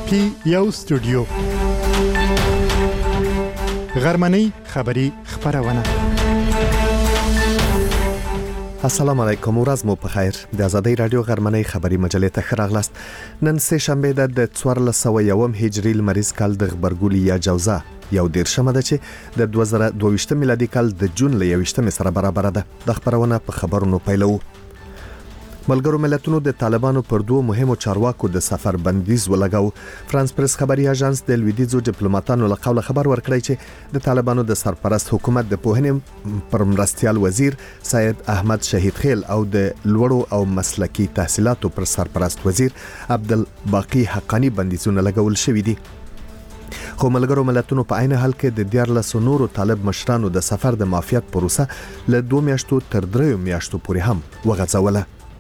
پی یو سټوډیو غرمنۍ خبری خبرونه. السلام علیکم، ورځ مو په خیر. د آزادۍ رادیو غرمنۍ خبری مجلې ته ښه راغلاست. نن سه شنبه د 1401 هجری لمریز کال د غبرګولي یا جوزا یو 13 ده چې د 2022 میلادي کال د جون ل 21 سره برابر ده. د خبرونه په خبرونو پیلو. ملګرو ملتونو د طالبانو پر دوه مهمو چارواکو د سفر بندیز ولګاو. فرانس پریس خبري اژانس د لویدیځو ډیپلوماټانو له قوله خبر ورکړی چې د طالبانو د سرپرست حکومت د پوهنې پر مرستيال وزیر سید احمد شهید خیل او د لوړو او مسلکی تحصیلاتو پر سرپرست وزیر عبدالباقی حقانی بندیزونه لګول شوې دي. خو ملګرو ملتونو په عین حال کې د 14 نورو طالب مشرانو د سفر د معافیت پروسه له 2 میاشتو تر 3 میاشتو پورې هم وغځوله.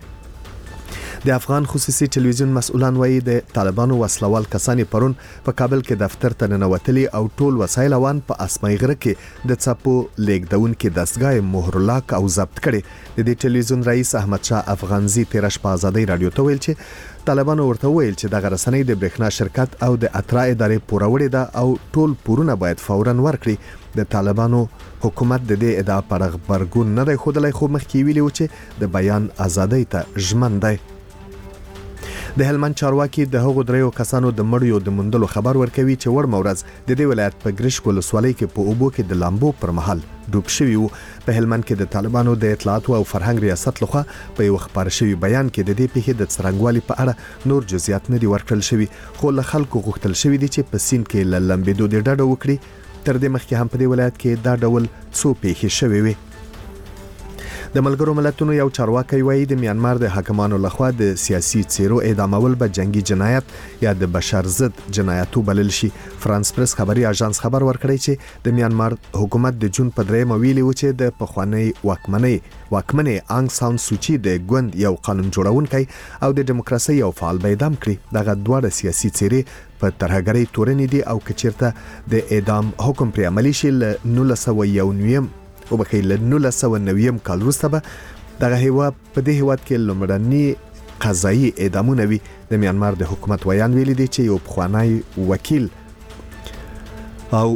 د افغان خصوصي ټلویزیون مسؤلان وایي د طالبانو وسلوال کسانی پرون په کابل کې دفتر ته ننوتلي او ټول وسایل وان په اسماعي غره کې د چاپو لیکدون کې دستګاه مهر لاک او ضبط کړي. د دې ټلویزیون رئیس احمد شاه افغانزي تیرش په آزادۍ رادیو ته ویل چې طالبانو ورته ویل چې د غرسنۍ د برېښنا شرکت او د اترا ادارې پوروړې ده او ټول پورونه باید فوراً ورکړي. د طالبانو حکومت د دې ادعا پر خبرګون نه دی خودلای، خو مخکې ویلي و چې د بیان ازادۍ ته ژمن دی. د هلمند چارواکي د هغو دریو کسانو د مړیو د مندلو خبر ورکوي چې وړ مورز د دې ولایت په ګرش ولسوالۍ کې په اوبو کې د لامبو پر مهال ډوب شوی وو. په هلمند کې د طالبانو د اطلاعات او فرهنګ ریاست لخوا په یو خبر شوی بیان کې د دې پیښې د څرنګوالي په اړه نور جزئیات نه دي ورکړل شوی، خو له خلکو غوښتل شوی دي چې په سین کې لامبېدو د ډډه وکړي. تر دې مخکې هم په دې ولایت کې دا ډول څو پیښې شوی وي. د ملګرو ملتونو یو چارواکي وایي د میانمار د حاکمانو لخوا د سیاسي څیرو اعدامول به جنگي جنایت یا د بشر ضد جنایتو بلل شي. فرانس پریس خبري اژانس خبر ورکړی چې د میانمار حکومت د جون په 3 ویلي و چې د پخوانی واکمنې آنګ سان سوچي د ګوند یو قانون جوړونکی او د دیموکراسي یو فعال به اعدام کړي. دغه دوه سیاسي څیرې په ترهګرۍ تورنې دي او کچیرته د اعدام حکم پر عملی شي ل 1990 او بخې له 1990 کال وروسته به دغه هیوا په دې هیواد کې لومړني قضایي اعدامونه وي. د میانمار د حکومت ویان ویلي دی چې یو پخوانی وکیل او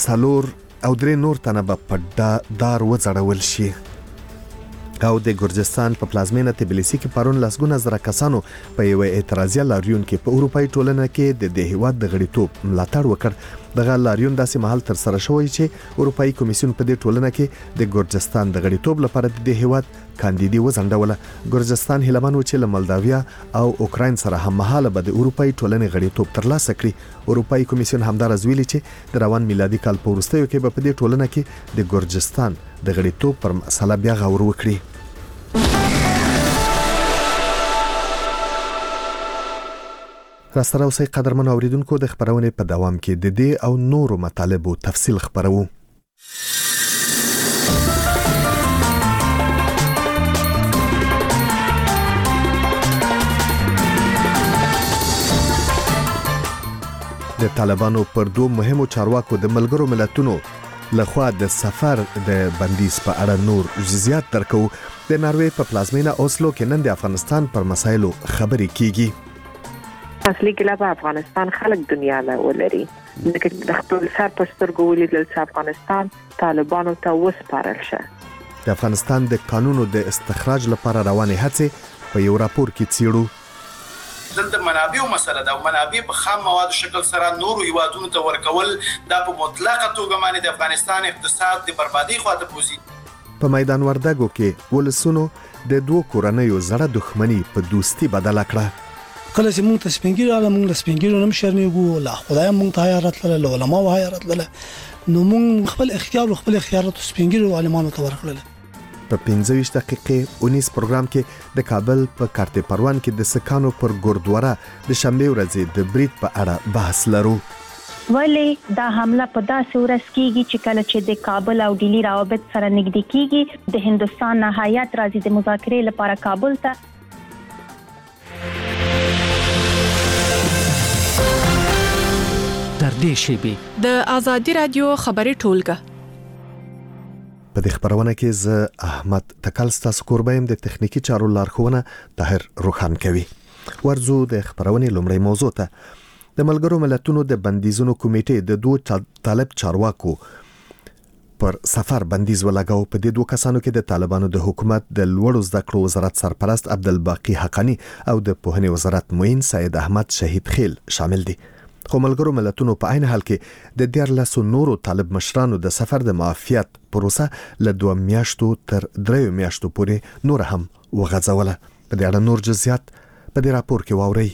3 نور تنه به په دار وځړول شي. او د ګرجستان په پلازمینه تبلیسی کې پرون لسګونه زره کسانو په یو اعتراضي لاریون کې په اروپאי ټولنه کې د هیواد د غړیتوب ملاتړ وکړ. دغه لاریون داسې محل تر سره شوی چې اروپאי کمیسیون په دې ټولنه کې د ګرجستان د غړیتوب لپاره د هیواد کاندیدي وزندوله. ګرجستان هیلمن و چې له مولداویا او اوکراین سره هم مهاله به د اروپאי ټولنې غړیتوب ترلاسه کړي. اروپאי کمیسیون همدارز ویلي چې د روان میلادي کال په وروستیو کې به په دې ټولنه کې د ګرجستان د غړیتوب پر مسله بیا غور وکړي. راستره اوسئ قدرمن اوریدونکو، د خبرونې په دوام کې د دې او نورو مطالبو تفصیل خبرو. د طالبانو پر دوه مهمو چارواکو د ملګرو ملتونو لخوا د سفر د بندیز په اړه نور جزئیات درکو. د ناروې په پلازمینه اوسلو کې نن د افغانستان پر مسایلو خبرې کیږي. اصلي کله په افغانستان خلک دنیا له ولري لکه د خپل سر په سترګو ولیدل چې افغانستان طالبانو ته وسپارل شي. د افغانستان د قانونو د استخراج لپاره روانې هڅې په یو راپور کې څیړو. دلته منابعو مسله ده او منابع په خام موادو شکل سره نورو هیوادونو ته ورکول دا په مطلقه توګه باندې د افغانستان اقتصاد د بربادي خواته بوزي. په میدان وردګو کې ولسونو د دوه کورنیو زړه دښمنی په دوستي بدله کړه. کله چې موږ ته سپینګیرو عالم موږ سپینګیرو نم شرمېږو لا خدای موږ ته حیرت له علماء او حیرت له نو موږ خپل اختیار او خپل خیارات سپینګیرو عالمانو ته ورکړل. په 15 دقیقې 19 پروګرام کې د کابل په کارته پروان کې د سکانو پر ګوردواره د شنبه ورځې د برید په اړه بحث لرو. ولی دا حمله په داسې ورځ کېږي چې کله چې د کابل او ډیلی روابط سره نږدې کېږي د هندستان نه هیات راځي د مذاکرې لپاره کابل ته. در دې شیبې د آزادۍ رادیو خبري ټولګه په دې خبرونه کې زه احمد تکل ستاسو کوربایم د تخنیکی چارو لارښوونه طاهر روخان کوي. ورزو د خبرونې لومړی موضوع ته. د ملګرو ملتونو د بندیزونو کمیټې د دوه طالب چارواکو پر سفر بندیز ولګاو. په دې دوه کسانو کې د طالبانو د حکومت د لوړو زده کړو وزارت سرپرست عبدالباقی حقانی او د پوهنې وزارت معین سید احمد شهید خیل شامل دي. خو ملګرو ملتونو په عین حال کې د 14 نورو طالب مشرانو د سفر د معافیت پروسه له 2 میاشتو تر 3 میاشتو پورې نور هم وغځوله. په دې اړه نور جزئیات په دې راپور کې واورئ.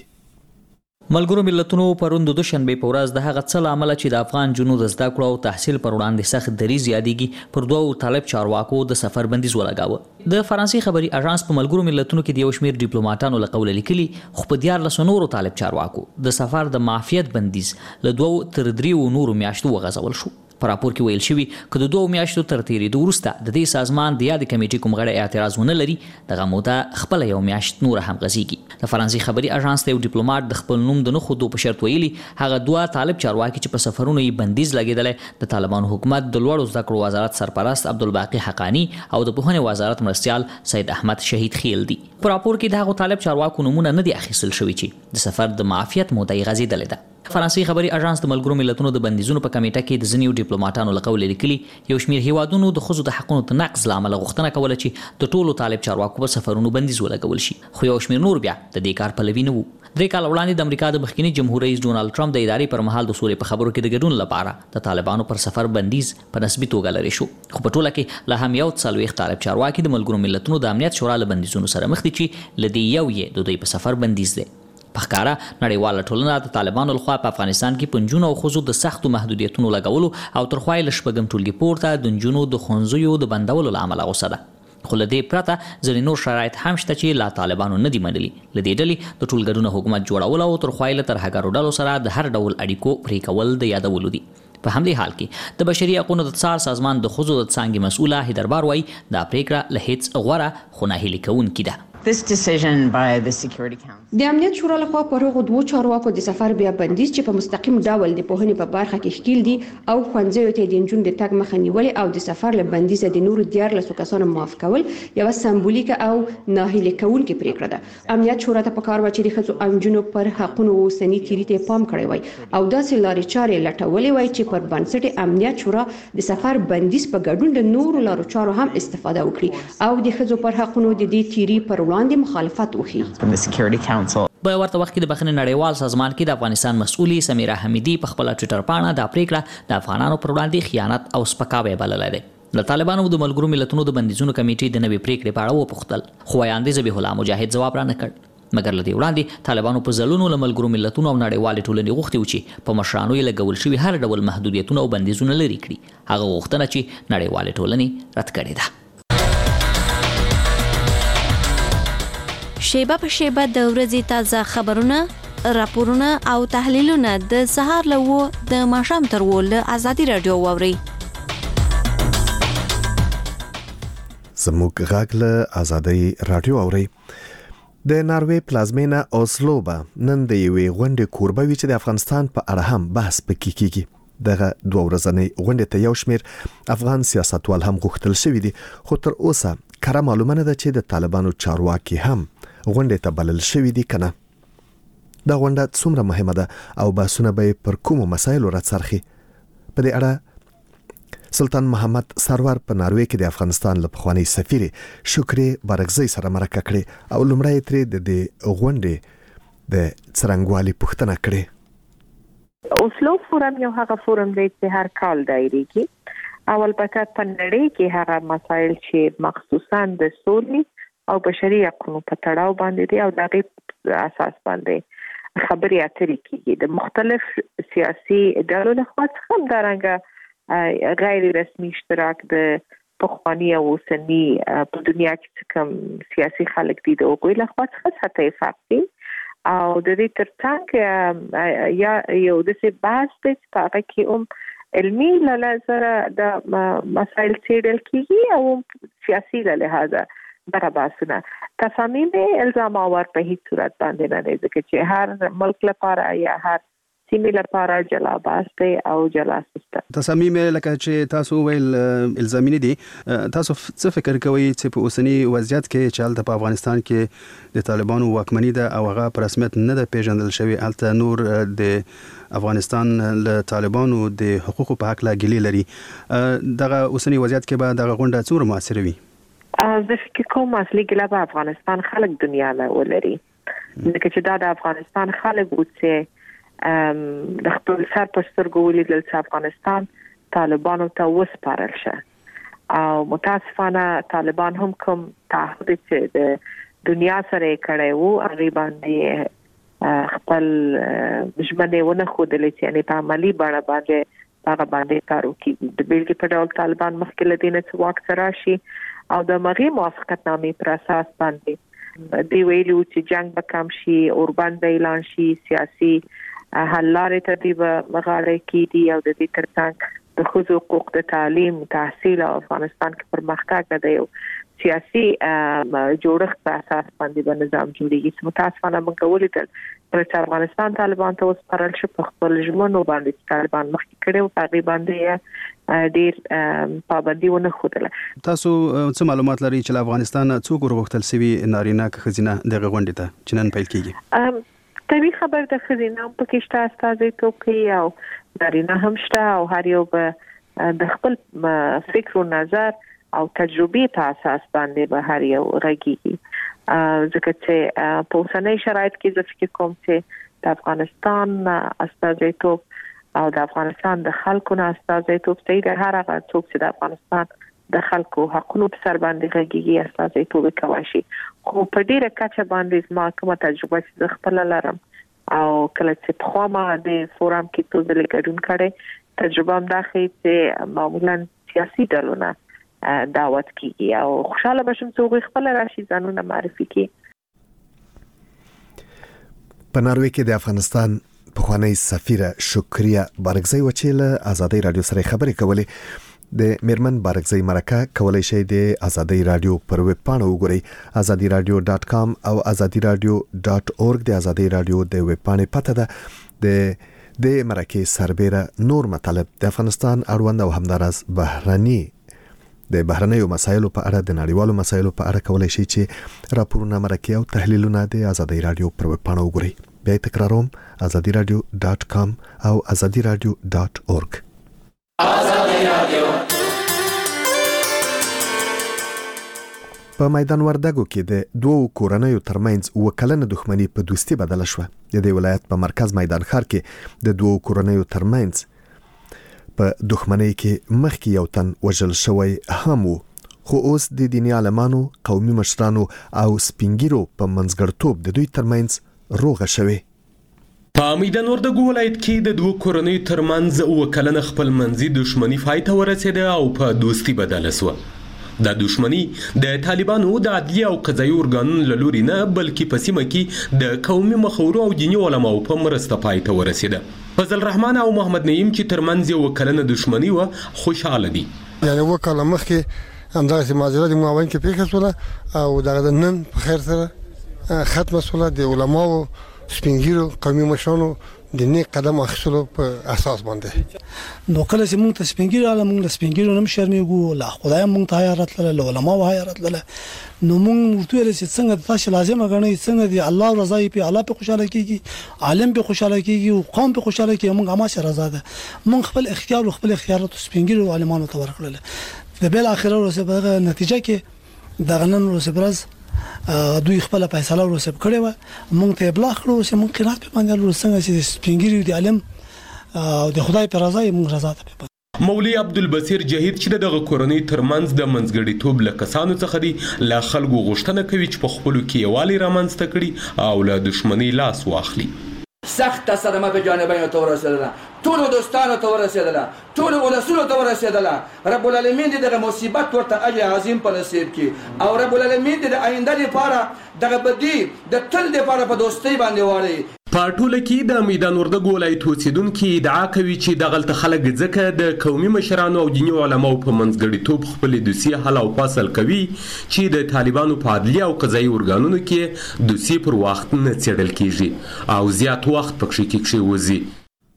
ملګرو ملتونو پروند د دوشنبه په ورځ د هغه څه عمل چې د افغان جنود د زده کړو او تحصیل پر وړاندې سخت دریځ یادېږي پر دوه طالب چارواکو د سفر بندیز ولګاوه. د فرانسې خبري اژانس په ملګرو ملتونو کې د یو شمېر ډیپلوماټانو له قوله لیکلي خو په 14 نورو طالب چارواکو د سفر د معافیت بندیز له 2 تر 3 نورو میاشتو وغځول شو. په راپور کې ویل شوی چې د 2 میاشتو تر تیریدو وروسته د دې سازمان د یاد کمیټې کوم غړي اعتراض ونه لري دغه موده خپل یو میاشت نور هم غزيږي. د فرانسې خبري اژانس ته یو ډیپلوماټ د خپل نوم د نه خودو په شرط ویلي هغه 2 طالب چارواکي چې په سفرونو یې بندیز لګیدل د طالبانو حکومت د لوړو زده کړو وزارت سرپرست عبدالباقی حقانی او د پوهنې وزارت مرستيال سید احمد شهید خیل دي. په راپور کې دغه طالب چارواکو نمونه نه دي اخیستل شوی چې د سفر د معافیت موده یې غزیدلې ده. فرانسې خبري اژانس د ملګرو ملتونو د بندیزونو په کمیټه کې د ځینو ډیپلوماټانو له قوله لیکلي یو شمېر هیوادونو د ښځو د حقونو د نقض لامل غوښتنه کوله چې د ټولو طالب چارواکو په سفرونو بندیز ولګول شي. خو یو شمېر نور بیا د دې کار پلوي نه وو. 3 کال وړاندې د امریکا د مخکنی جمهور رئیس ډونالد ټرمپ د ادارې پر مهال د سولې په خبرو کې د ګډون لپاره د طالبانو پر سفر بندیز په نسبی توګه لري شو. خو په ټوله کې له هم یو څلويخ طالب چارواکي د ملګرو ملتونو د امنیت شورا له بندیزونو سره مخ دي چې لدی یو یې د دوی په سفر بندیز دی. په ښکارا نړیواله ټولنه د طالبانو لخوا په افغانستان کې پنځونو او خزو د سختو محدودیتونو لګولو او تر خوایل شپږم ټولګي پورته د جنونو د خونځیو د بندولو لامل غوسه ده. خو له دې پرته ځینې نور شرایط هم شته چې لا طالبانو نه دي منلي. له دې ډلې د ټولګډونه حکومت جوړول او تر خوایل تر هغه ډلو سره د هر ډول اړیکو پرې کول د یادولو دي. په همدې حال کې د بشري حقوقو د څار سازمان د خزو د څنګه مسؤله هیدربار وای دا پریکړه له هیڅ غوړه خو نه هلي کوونکې ده. د امنیت شورا لخوا پر هغو 2 چارواکو د سفر بیا بندیز چې په مستقیم ډول د پوهنې په برخه کې ښکیل دي او ښوونځیو ته د انجون د تګ مخه نیول او د سفر له بندیز د نورو 14 کسانو معاف کول یو سمبولیک او ناهیلي کوونکې پریکړه ده. امنیت شورا ته پکار و چې د ښځو او نجونو پر حقونو اوسنی تیری ته پام کړی وای او داسې لارې چارې لټولې وای چې پر بنسټ امنیت شورا د سفر بندیز په ګډون د نورو لارو چارو هم استفاده وکړي او د ښځو پر حقونو د دې تیری پر وړاندې مخالفت وکړي. په ورته وخت کې د بخښنې نړیوال سازمان کې د افغانستان مسؤلي سمیرا حمیدي په خپل ټویټر باندې دا پریکړه د افغانانو پر وړاندې خیانت او سپکاوی بللې ده. د طالبانو د ملګرو ملتونو د بندیزونو کمیټې د نوې پریکړې په اړه وپوښتل خو وایاندې ذبیح الله مجاهد ځواب را نه کړ. مګر لدی وړاندې طالبانو په ځلونو له ملګرو ملتونو او نړیوال ټولنې غوښتي و چې په مشرانو یې لګول شوی هر ډول محدودیتونه او بندیزونه لري کړي. هغه غوښتنه چې نړیوال ټولنې رد کړې ده. شیبه په شیبه د ورځې تازه خبرونه، راپورونه او تحلیلونه د سهار له د ماښام تر له آزادي رادیو واوري. زموږ غږ له آزادي رادیو اوري. د ناروې پلازمینه اوسلو به نن د یوې غونډې کوربه وي چې د افغانستان په اړه هم بحث پکې کیږي. دغه 2 ورځنۍ غونډې ته یو شمېر افغان سیاستوال هم غوښتل شوي دي خو تر اوسه کره معلومه نه ده چې د طالبانو چارواکي هم غونډې ته بلل شوي دي کنه. دا غونډه څومره مهمه ده او بحثونه به پر کومو مسایلو راڅرخي. په دې اړه سلطان محمد سرور په ناروې کې د افغانستان له پخواني سفیر شکرې بارکزی سره مرکه کړې او لومړی ترې د غونډې د څرنګوالي پوښتنه کړې. اوسلو فورم یو هغه فورم دی چې هر کال دایریږي او البته په نړۍ کې هغه مسایل چې مخصوصا د سولې او بشري حقوقو په تړاو باندې دي او دغه اساس باندې خبرې اترې کیږي. د مختلف سیاسي ډلو لخوا څخه درنګه غیر رسمي اشتراک د پخوانی او اوسنی په دنیا کې کوم سیاسي خلک دي د هغوی لخوا څخه ساته افاقي او د دې ترڅنګ یا یو د څه بحث د هغه کې علمي نظر د مسایل څېړل کیږي او سیاسي له لحاظه برابرسونه تصامیم الزام اور په هیڅ صورت باندې نه دي ځکه چې هر ملک لپاره یا هر سیمې لپاره جلاباس دی او جلاسوس ده. تصامیم لکه چې تاسو ویل الزامي دي، تاسو څه فکر کوئ چې په اوسنی وضعیت کې چې هلته په افغانستان کې د طالبانو واکمني ده او هغه په رسمیت نه ده پیژندل شوی، هلته نور د افغانستان له طالبانو د حقوقو په حق لا ګیلې لري، دغه اوسنی وضعیت کې به دغه غونډه څومره موثره وي؟ زه فکر کوم اصلي ګیله به افغانستان خلک دنیا له ولري، ځکه چې دا د افغانستان خلک وو چې د خپل سر په سترګو ولیدل چې افغانستان طالبانو ته وسپارل شه او متاسفانه طالبان هم کوم تعهد چې د دنیا سره کړی وو هغه باندې خپل ژمنې ونه ښودلې چې یعنې په عملي بڼه باندې کار وکړي. د بیلګې په ډول طالبان مخکې له دې نه چې واک ته راشي او د مغې موافقتنامې پر اساس باندې دی ویلو چې جنگ به کم شي، اوربند به اعلان شي، سیاسي حل لارې ته دی به مغاړې کېدي او د دې ترڅنګ د ښځو حقوق، د تعلیم، تحصیل او افغانستان کې پرمختګ د یو سیاسي جوړښت په اساس باندې به نظام جوړیږي. متاسفانه موږ ولیدل چې افغانستان طالبان ته وسپارل شو، په خپل ژمنو باندې طالبان مخکې کړي او هغې باندې ډېر پابندي ونه ښودله. تاسو څه معلومات لرئ چې له افغانستان څوک ورغوښتل سوي نارینه که ښځینه دغه غونډې ته چې نن پیل کیږي؟ طبیعي خبر د ښځینه هم پکې شته استازیتوب کوي او نارینه هم شته او هر یو به د خپل فکر و نظر او تجربې په اساس باندې به هر یو غږیږي، ځکه چې په اوسنۍ شرایط کې زه فکر کوم چې د افغانستان استازیتوب او د افغانستان د خلکو نه استازیتوب صحیح د هر هغه څوک چې د افغانستان د خلکو حقونو په سر باندې غږیږي استازیتوب کوي شي. خو په ډیره کچه باندې زما کومه تجربه چې زه خپل لرم او کله چې په خوا ما د فورم کې څو ځله ګډون کړی، تجربه هم دا ښیي چې معمولا سیاسي ډلونه دعوت کیږي او خوشاله بشم چې هغوی خپل راشي ځانونه معرفي کړي. په ناروې کې د افغانستان پخوانی سفیره شکریه بارګزی و چې له ازادي رادیو سره خبرې کولې. د میرمن بارګزی مرکه کولای شي د ازادي رادیو پر ویب پاڼه وګورئ، azadiradio.com او azadiradio.org د ازادي رادیو د ویب پاڼې پته ده. د مرکه سربېره نور مطالب د افغانستان اړوند او همدارس د بهرنیو مسایلو په اړه د نړیوالو مسایلو په اړه کولای شي چې راپورونه، مرکې او تحلیلونه د ازادي رادیو پر ویب پاڼه وګورئ. بیا تکراروم azadiradio.com او azadiradio.org. په میدان وردګو کې د دوو کورنیو ترمنځ وکلنه دښمنی په دوستي بدله شوه. د دې ولایت په مرکز میدان ښار کې د دوو کورنیو ترمنځ په دښمنۍ کې مخکې یو تن وژل شوی هم وو، خو اوس د دیني عالمانو، قومي مشرانو او سپینګیرو په منځګړتوب د دوی ترمنځ روغه شوې. په میدان وردګو ولایت کې د دوه کورنیو ترمنځ وکلنه خپل منځي دښمنی پای ته ورسېده او په دوستي بدله شوه. دا دښمنی د طالبانو د عدلیه او قضایي ارګانونو له لوري نه بلکې په سیمه کې د قومي مخورو او دیني علماو په مرسته پای ته ورسېده. فضل الرحمن او محمد نعیم چې ترمنځ یو وکلنه دښمنی و خوشاله دي. یعنی وکاله مخکې همدغه معذرت معاون کې پیښه شوله او دغه نن په خیر سره ختمه شوله. د علماو، سپینګیرو، قومي مشرانو د نیک قدم اخیستلو په اساس باندې نو کله چې موږ ته سپینګیرو عالم موږ له سپینګیرو نم شرمېږو، لا خدای موږ ته حیرت لرله، له علماو حیرت لرله. نو موږ ورته ویل چې څنګه تاسو لازم غنئ، څنګه دی الله رضا په الله په خوشاله کیږي، عالم په خوشاله کیږي او قوم په خوشاله کیږي، موږ هم سره رضا ده. موږ خپل اختیار او خپل اختیارات سپینګیرو عالمانو ته ورکړل. د بل اخر ورسې په نتیجه کې د غنن ورسې برز دوی خپل فیصله ورسې کړې و. موږ ته ابلاغ کړو چې موږ قناعت په باندې ورسنګ چې سپینګیرو دی عالم او د خدای پر رضا یې موږ رضا ته. مولوی عبدالبصیر جهید چې دغه کورنۍ ترمنځ د منځګړیتوب له کسانو څخه دی، لا خلکو غوښتنه کوي چې په خپلو کې یووالی رامنځته کړي او له دښمنۍ لاس واخلي. سخت صدمه به جانبین ته ورسېدله، ټول دوستانو ته ورسېدله، ټول ولسونو ته ورسېدله. رب العالمین دې دغه مصیبت ورته اجر عظیم په نصیب کړي او رب العالمین دې د آینده لپاره دغه بدی د تل لپاره په دوستۍ باندې واړي. په ټوله کې د میدان وردګو ولایت اوسیدونکي ادعا کوي چې دغلته خلک ځکه د قومي مشرانو او دیني علماو په منځګړیتوب خپلې دوسیې حل او فصل کوي چې د طالبانو په عدلیه او قضایي ارګانونو کې دوسیې پر وخت نه څېړل کیږي او زیات وخت پکې کېږي وځي.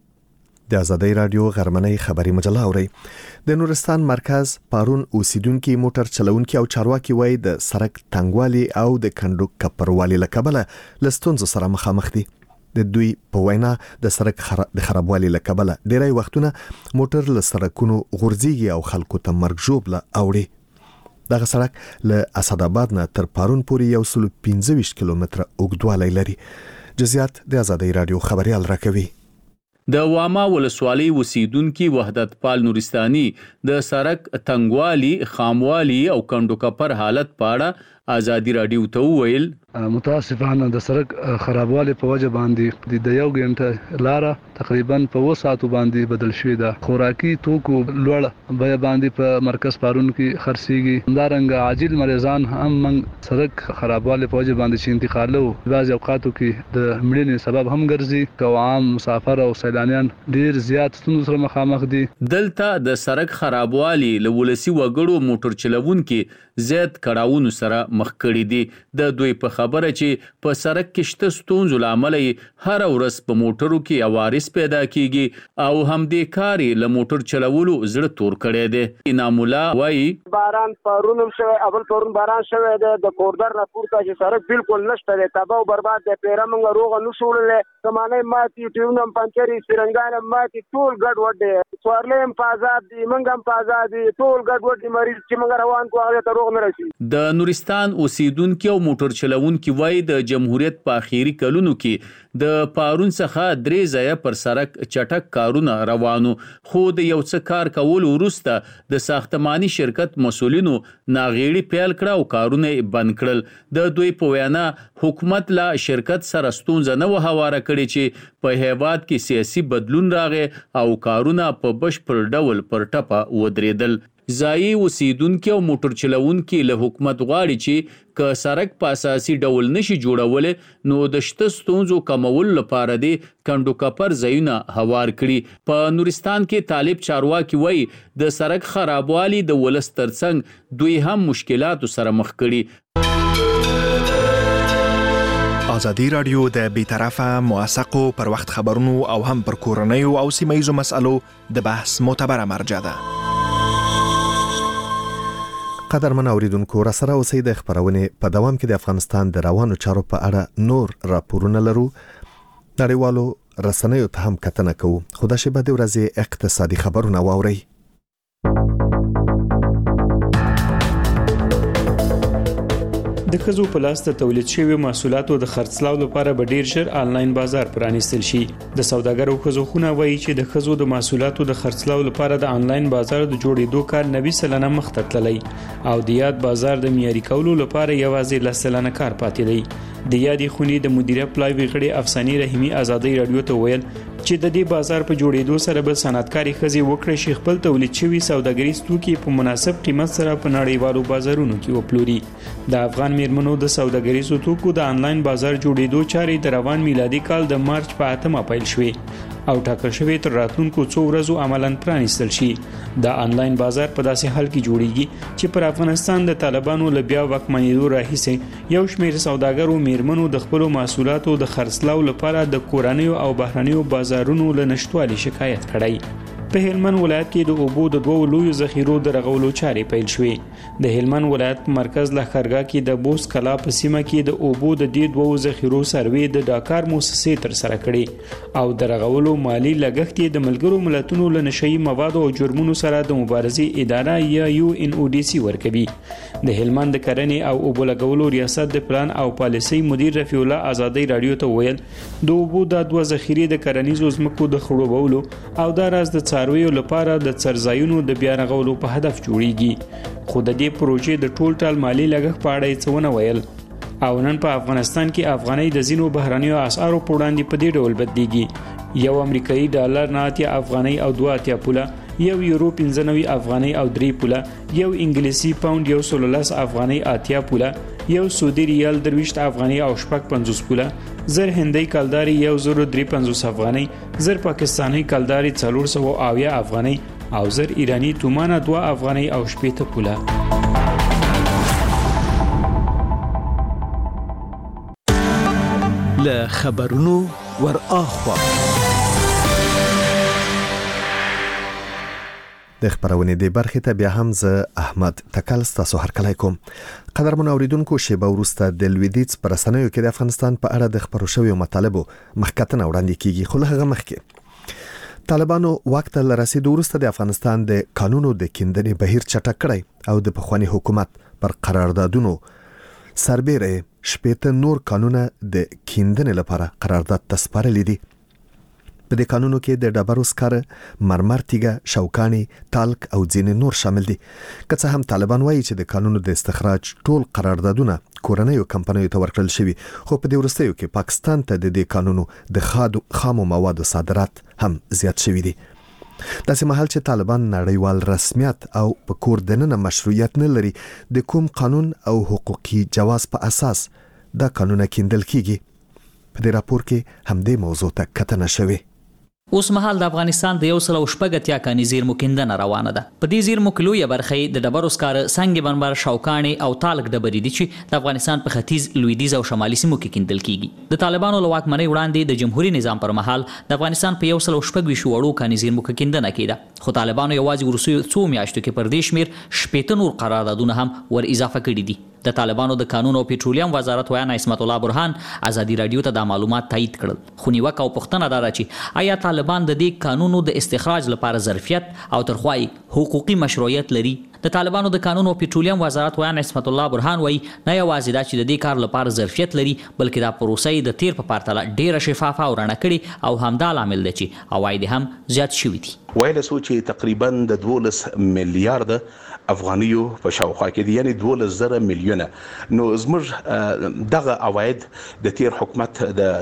د ازادۍ رادیو غرمنۍ خبري مجله اوري. د نورستان مرکز پارون اوسیدونکو موټر چلونکو او چارواکي وای د سړک تنګوالي او د کندو کپروالي لکبله لستونز سره مخامخ دي. د دوی په وینا د سړک د خرابوالي لکبله ډیری وختونه موټر له سړکونو غورځيږي او خلکو ته مرګ ژوبله اوړي. دغه سړک له اسداباد نه تر پارون پورې 115 کیلومتره اوږدوالی لري. جزئیات د ازادۍ رادیو خبريال راکوي. د واما ولسوالۍ اوسیدونکو وحدت پال نورستاني د سړک تنګوالي، خاموالي او کندو کپر حالت پاړه ازادي رادیو ته ویل متاسفانه د سړک خرابوالي په وجه باندې د یو غنټه لاره تقریبا په 2 ساعتو باندې بدل شوې ده. خوراکي توکو لوړ بیا باندې په مرکز پارون کې خرڅيږي. همدارنګه عاجل مریضان هم من سړک خرابوالي په وجه باندې چې انتقالو بعض اوقاتو کې د مړینې سبب هم ګرځي. کو عام مسافر او سیلانیان ډیر زیات ستونزو سره مخامخ دي. دلته د سړک خرابوالي لولسي وګړو موټر چلوونکو زیات کړهونو سره مخ کړي دي. د دوی په خبره چې په سړک کې شته ستونزو لامل هر ورځ په موټرو کې عوارض پیدا کیږي او هم د کاري له موټر چلولو زړه تور کړي دي. انامولا وای باران پرونم شوی اول پرون باران شوی د کوردر نه پورته چې سړک بالکل نشته دی، تباہ او برباد دی. پیرمنګ روغ نه شوړل کمانه ماتي ټیونم پنچري سرنګان ماتي ټول ګډ وډ دي. سوارلم په آزاد دي، منګم په آزاد دي، ټول ګډ وډ دي. مریض چې موږ روان کو هغه ته روغ نه رسي. د نورستان اوسیدونکو او موټر چلوونکو وای د جمهوریت په اخیری کلونو کې د پارون څخه 3 ځای پر سړک چټک کارونه روانو، خو د یو څه کار کول ورسته د ساختماني شرکت مسولینو ناغېړي پیل کړه او کارونه بند کړل. د دوی په وینا حکومت لا شرکت سره ستونزه نه وهواره کړي چې په هیواد کې سیاسي بدلون راغی او کارونه په بشپړ ډول پر ټپه ودرېدل. ځایي اوسیدونکو او موټر چلوونکو له حکومت غواړي چې که سړک په اساسي ډول نشي جوړول نو د شته ستونزو کمول لپاره د کندو کپر ځایونه هوار کړي. په نورستان کې طالب چارواکي وای د سړک خرابوالي د ولس ترڅنګ دوی هم مشکلاتو سره مخ کړي. ازادي رادیو د بیطرفه موثقو پر وخت خبرونو او هم پر کورنیو او سیمایي مسالو د بحث معتبره مرجع ده. قدرمن اوریدونکو را سره اوسئ. د خبرونه په دوام کې د افغانستان د روانو چارو په اړه نور راپورونه لرو. نړیوالو رسنیو ته هم کتنه کوو. خو د شپه د ورځې اقتصادي خبرونه واورئ. د ښځو په لاس ته تولید شوی محصولاتو د خرڅلاو لپاره به ډیر ژر آنلاین بازار پرانیستل شي. د سوداګرو ښځو خونه وایي چې د ښځو د محصولاتو د خرڅلاو لپاره د آنلاین بازار د جوړېدو کار 90 سلنه مخ ته تللی او د یاد بازار د معیاري کولو لپاره یوازې 10 سلنه کار پاتې دی. د یادې خونې د مدیریت پلای غړي افساني رحیمي ازادۍ رادیو ته ویل چې د دې بازار په جوړېدو سره به صنعتکاري ښځې وکړي چې خپل تولید شوي سوداګریز توکي په مناسب قیمت سره په نړیوالو بازارونو کې وپلوري. د افغان میرمنو د سوداګریزو توکو د آنلاین بازار جوړېدو چارې د روان میلادي کال د مارچ په 8 پیل شوې او ټاکل شوی تر راتلونکو 2 ورځو عملاً پرانیستل شي. د آنلاین بازار په داسې حال کې جوړیږي چې پر افغانستان د طالبانو له بیا واکمنېدو راهیسې یو شمېر سوداګرو میرمنو د خپلو محصولاتو د خرڅلاو لپاره د کورنیو او بهرنیو بازارونو له نشټوالي شکایت کړی. په هلمند ولایت کې د اوبو د 2 لویو ذخیرو د رغولو چارې پیل شوې. د هلمند ولایت په مرکز لښکرګاه کې د بوس کلا په سیمه کې د اوبو د دې 2 ذخیرو سروې د ډاکار موسسې تر سره کړي او د رغولو مالی لګښت یې د ملګرو ملتونو له نشئی موادو او جرمونو سره د مبارزې اداره یا UNODC ورکوي. د هلمند د کرنې او اوبو لګولو ریاست د پلان او پالیسۍ مدیر رفیع الله ازادۍ رادیو ته ویل د اوبو د 2 ذخیرې د کرنیزو ځمکو د خړوبولو او د راز د څارویو لپاره د څرځایونو د بیا رغولو په هدف جوړیږي. خو د دې پروژې د ټول مالی لګښت په اړه څه ونه ویل. او نن په افغانستان کې افغانۍ د ځینو بهرنیو اسعارو په وړاندې په دې ډول بدلیږي. یو امریکایي ډالر 9 افغانۍ او 2 پوله، یو یورو 95 افغانۍ او 3 پوله، یو انګلیسي پاوند 113 افغانۍ 8 پوله، یو سعودي ریال 23 افغانۍ او 50 پوله، زر هندۍ کلداري 1053 افغانۍ، زر پاکستاني کلداري 400 افغانۍ او زر ایرانی تومانه 2 افغانۍ او 80 پوله. له خبرونو ور اخوا د خبرونې د برخې ته بیا هم زه احمد تکل تاسو هرکلی کوم. قدرمن اوریدونکو، شیبه وروسته د لویدیځ پر رسنیو کې د افغانستان په اړه د خبرو شویو مطالبو مخکتنه وړاندې کیږي. خو له هغه مخکې طالبانو واک ته له رسیدو وروسته د افغانستان د قانونو د کیندنې بهیر چټک کړی او د پخواني حکومت پر قراردادونو سربېره 18 نور قانونه د کیندنې لپاره قرارداد ته سپارلي دي. په دې قانونو کې د ډبرو سکاره، مرمر تیږه، شوکاني، تالک او ځینې نور شامل دي. که څه هم طالبان وایي چې د قانونو د استخراج ټول قراردادونه کورنیو کمپنیو ته ورکړل شوي، خو په دې وروستیو کې پاکستان ته د دې قانونو د خامو موادو صادرات هم زیات شوي دي. داسې مهال چې طالبان نړیوال رسمیت او په کور دننه مشروعیت نه لري، د کوم قانون او حقوقي جواز په اساس دا قانونه کیندل کیږي. په دې راپور کې همدې موضوع ته کتنه شوې. اوس مهال د افغانستان د 180 کاني زیرمو کیندنه روانه ده. په دې زیرمو کې لویه برخه د ډبرو سکاره، سنگ مرمر، شوکاني او تالک ډبرې دي چې د افغانستان په ختیځ، لویدیځ او شمالي سیمو کې کیندل کیږي. د طالبانو له واکمنۍ وړاندې د جمهوریت نظام پر مهال د افغانستان په 180 وړو کاني زیرمو کې کیندنه کیده. خو طالبانو یوازې ورسوي 2 میاشتو کې پر دې شمیر 18 نور قراردادونه هم ور اضافه کړي دي. د طالبانو د قانون او پېټرولیم وزارت ویان عصمت الله برهان ازادي رادیو ته د معلومات تایید کړل. خو نیوکه او پوښتنه دا ده چې آیا طالبان د دې قانونو د استخراج لپاره ظرفیت او ترخوای حقوقي مشروعیت لري؟ د طالبانو د قانون او پېټرولیم وزارت ویان عصمت الله برهان وایي نه یوازې دا چې د دې کار لپاره ظرفیت لري، بلکې دا پروسه د تیر په پرتله ډیره شفافه او رڼه کړي او همدا لامل دی چې عواید هم زیات شوي دي. ویل سو چې تقریبا د 12 میلیارډ افغانیو په شاوخوا کې دي، یعنی 12 میلیونه. نو زموږ دغه عواید د تیر حکومت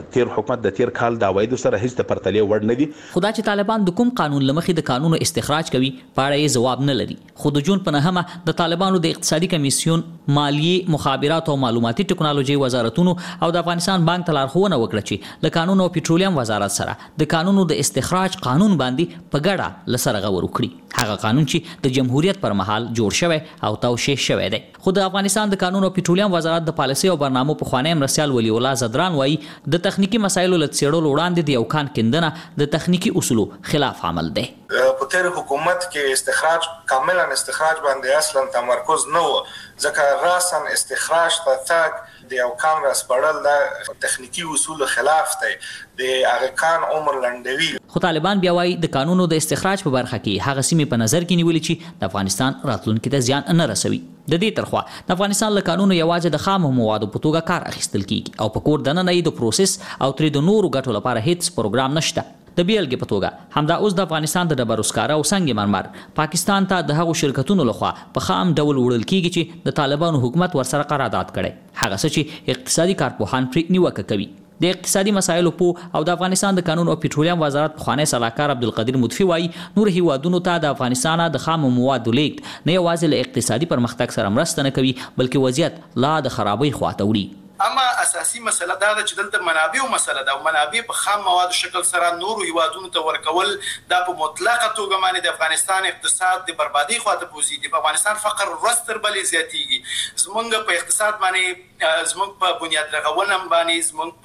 د تیر کال د عوایدو سره هیڅ ته پرتلې وړ نه دي. خدا چې طالبان د کوم قانون لمخې د قانونو استخراج کوي په اړه یې ځواب نه لري. خو د جون په نهمه د طالبانو د اقتصادي کمیسیون، مالیې، مخابرات او معلوماتي ټکنالوژي وزارتونو او د افغانستان بانک ته لارښوونه وکړه چې له قانون او پېټرولیم وزارت سره د قانونو د استخراج قانون باندې په ګډه لسره غور وکړي. هغه قانون چې د جمهوریت پر مهال جوړ شوی او توشیح شوی دی. خو د افغانستان د قانون او پېټرولیم وزارت د پالیسي او برنامو پخوانی مرستیال ولی الله زدران وایي د تخنیکی مسایلو له څېړلو وړاندې د یو کان کیندنه د تخنیکی اصولو خلاف عمل دی. په تیر حکومت کې استخراج کاملا استخراج باندې اصلا تمرکز نه و، ځکه راسن استخراج ته تک د یو کان راسپړل د تخنیکی اصولو خلاف دی، د هغه کان عمر لنډوي. خو طالبان بیا وایي د قانونو د استخراج په برخه کې هغه سیمې په نظر کې نیولې چې د افغانستان راتلونکي ته زیان نه رسوي. د دې ترخوا د افغانستان له قانونو یوازې د خامو موادو په توګه کار اخیستل کیږي او په کور دننه یې د پروسس او ترې د نورو ګټو لپاره هیڅ پروګرام نشته. د بیلګې په توګه همدا اوس د افغانستان د ډبرو سکاره او سنگ مرمر پاکستان ته د هغو شرکتونو لخوا په خام ډول وړل کیږي چې د طالبانو حکومت ورسره قرارداد کړي. هغه څه چې اقتصادي کارپوهان پرې نیوکه کوي. د اقتصادي مسایلو په او د افغانستان د قانون او پېټرولیم وزارت پخوانی صلاحکار عبدالقدیر مضفي وایي نور هیوادونو ته د افغانستان د خامو موادو لیږد نه یوازې له اقتصادي پرمختګ سره مرسته نه کوي، بلکې وضعیت لا د خرابۍ خواته وړي. اما اساسي مسله دا ده چې دلته منابع مسله ده او منابع په خام موادو شکل سره نورو هیوادونو ته ورکول دا په مطلقه توګه باندې د افغانستان اقتصاد د بربادي خواته بوزي. د افغانستان فقر ورځ تر بلې زیاتیږي. زمونږ په اقتصاد باندې، زمونږ په بنیاد رغونه باندې، زمونږ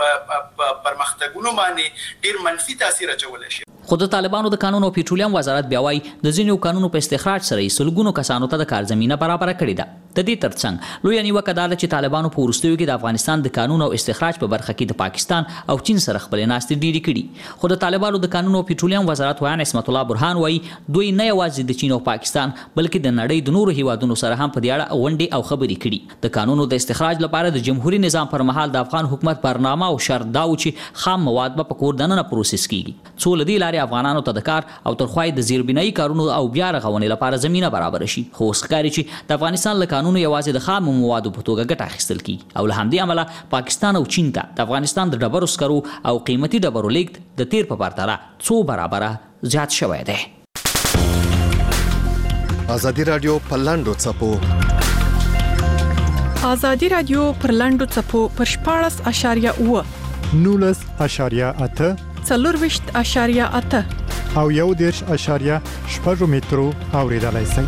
په پرمختګونو باندې ډیر منفي تاثیر اچولی شي. خو د طالبانو د قانون او پېټرولیم وزارت بیا وایي د ځینو قانونو په استخراج سره یې سلګونو کسانو ته د کار زمینه برابره کړې ده. د دې ترڅنګ لویه نیوکه دا ده چې طالبانو په وروستیو کې د افغانستان د قانون او استخراج په برخه کې د پاکستان او چین سره خپلې ناستې ډیرې کړي. خو د طالبانو د قانون او پېټرولیم وزارت ویان عصمت الله برهان وایي دوی نه یوازې د چین او پاکستان بلکې د نړۍ د نورو هیوادونو سره هم په دې اړه غونډې او خبرې کړي. د قانونو د استخراج لپاره د جمهوریت نظام پر مهال د افغان حکومت برنامه او شرط دا و چې خام مواد به په کور دننه پروسس کیږي، څو له دې لارې افغانانو ته د کار او ترخوای د زیربنایي کارونو او بیا رغونې لپاره زمينه برابر شي. خو ښکاري چې د افغانستان له قانونو یوازې د خام موادو په توګه ګټه اخیستل کیږي او له همدې امله پاکستان او چین ته د افغانستان د ډبرو سکرو او قیمتي ډبرو لیږد د تیر په پرتله څو برابره زیات شوی دی. ازادي رادیو په لاندو څپو ازادي رادیو پر لاندو څپو پر 14.8 19.8 40.8 او 1.8 مترو اوریدلای شئ.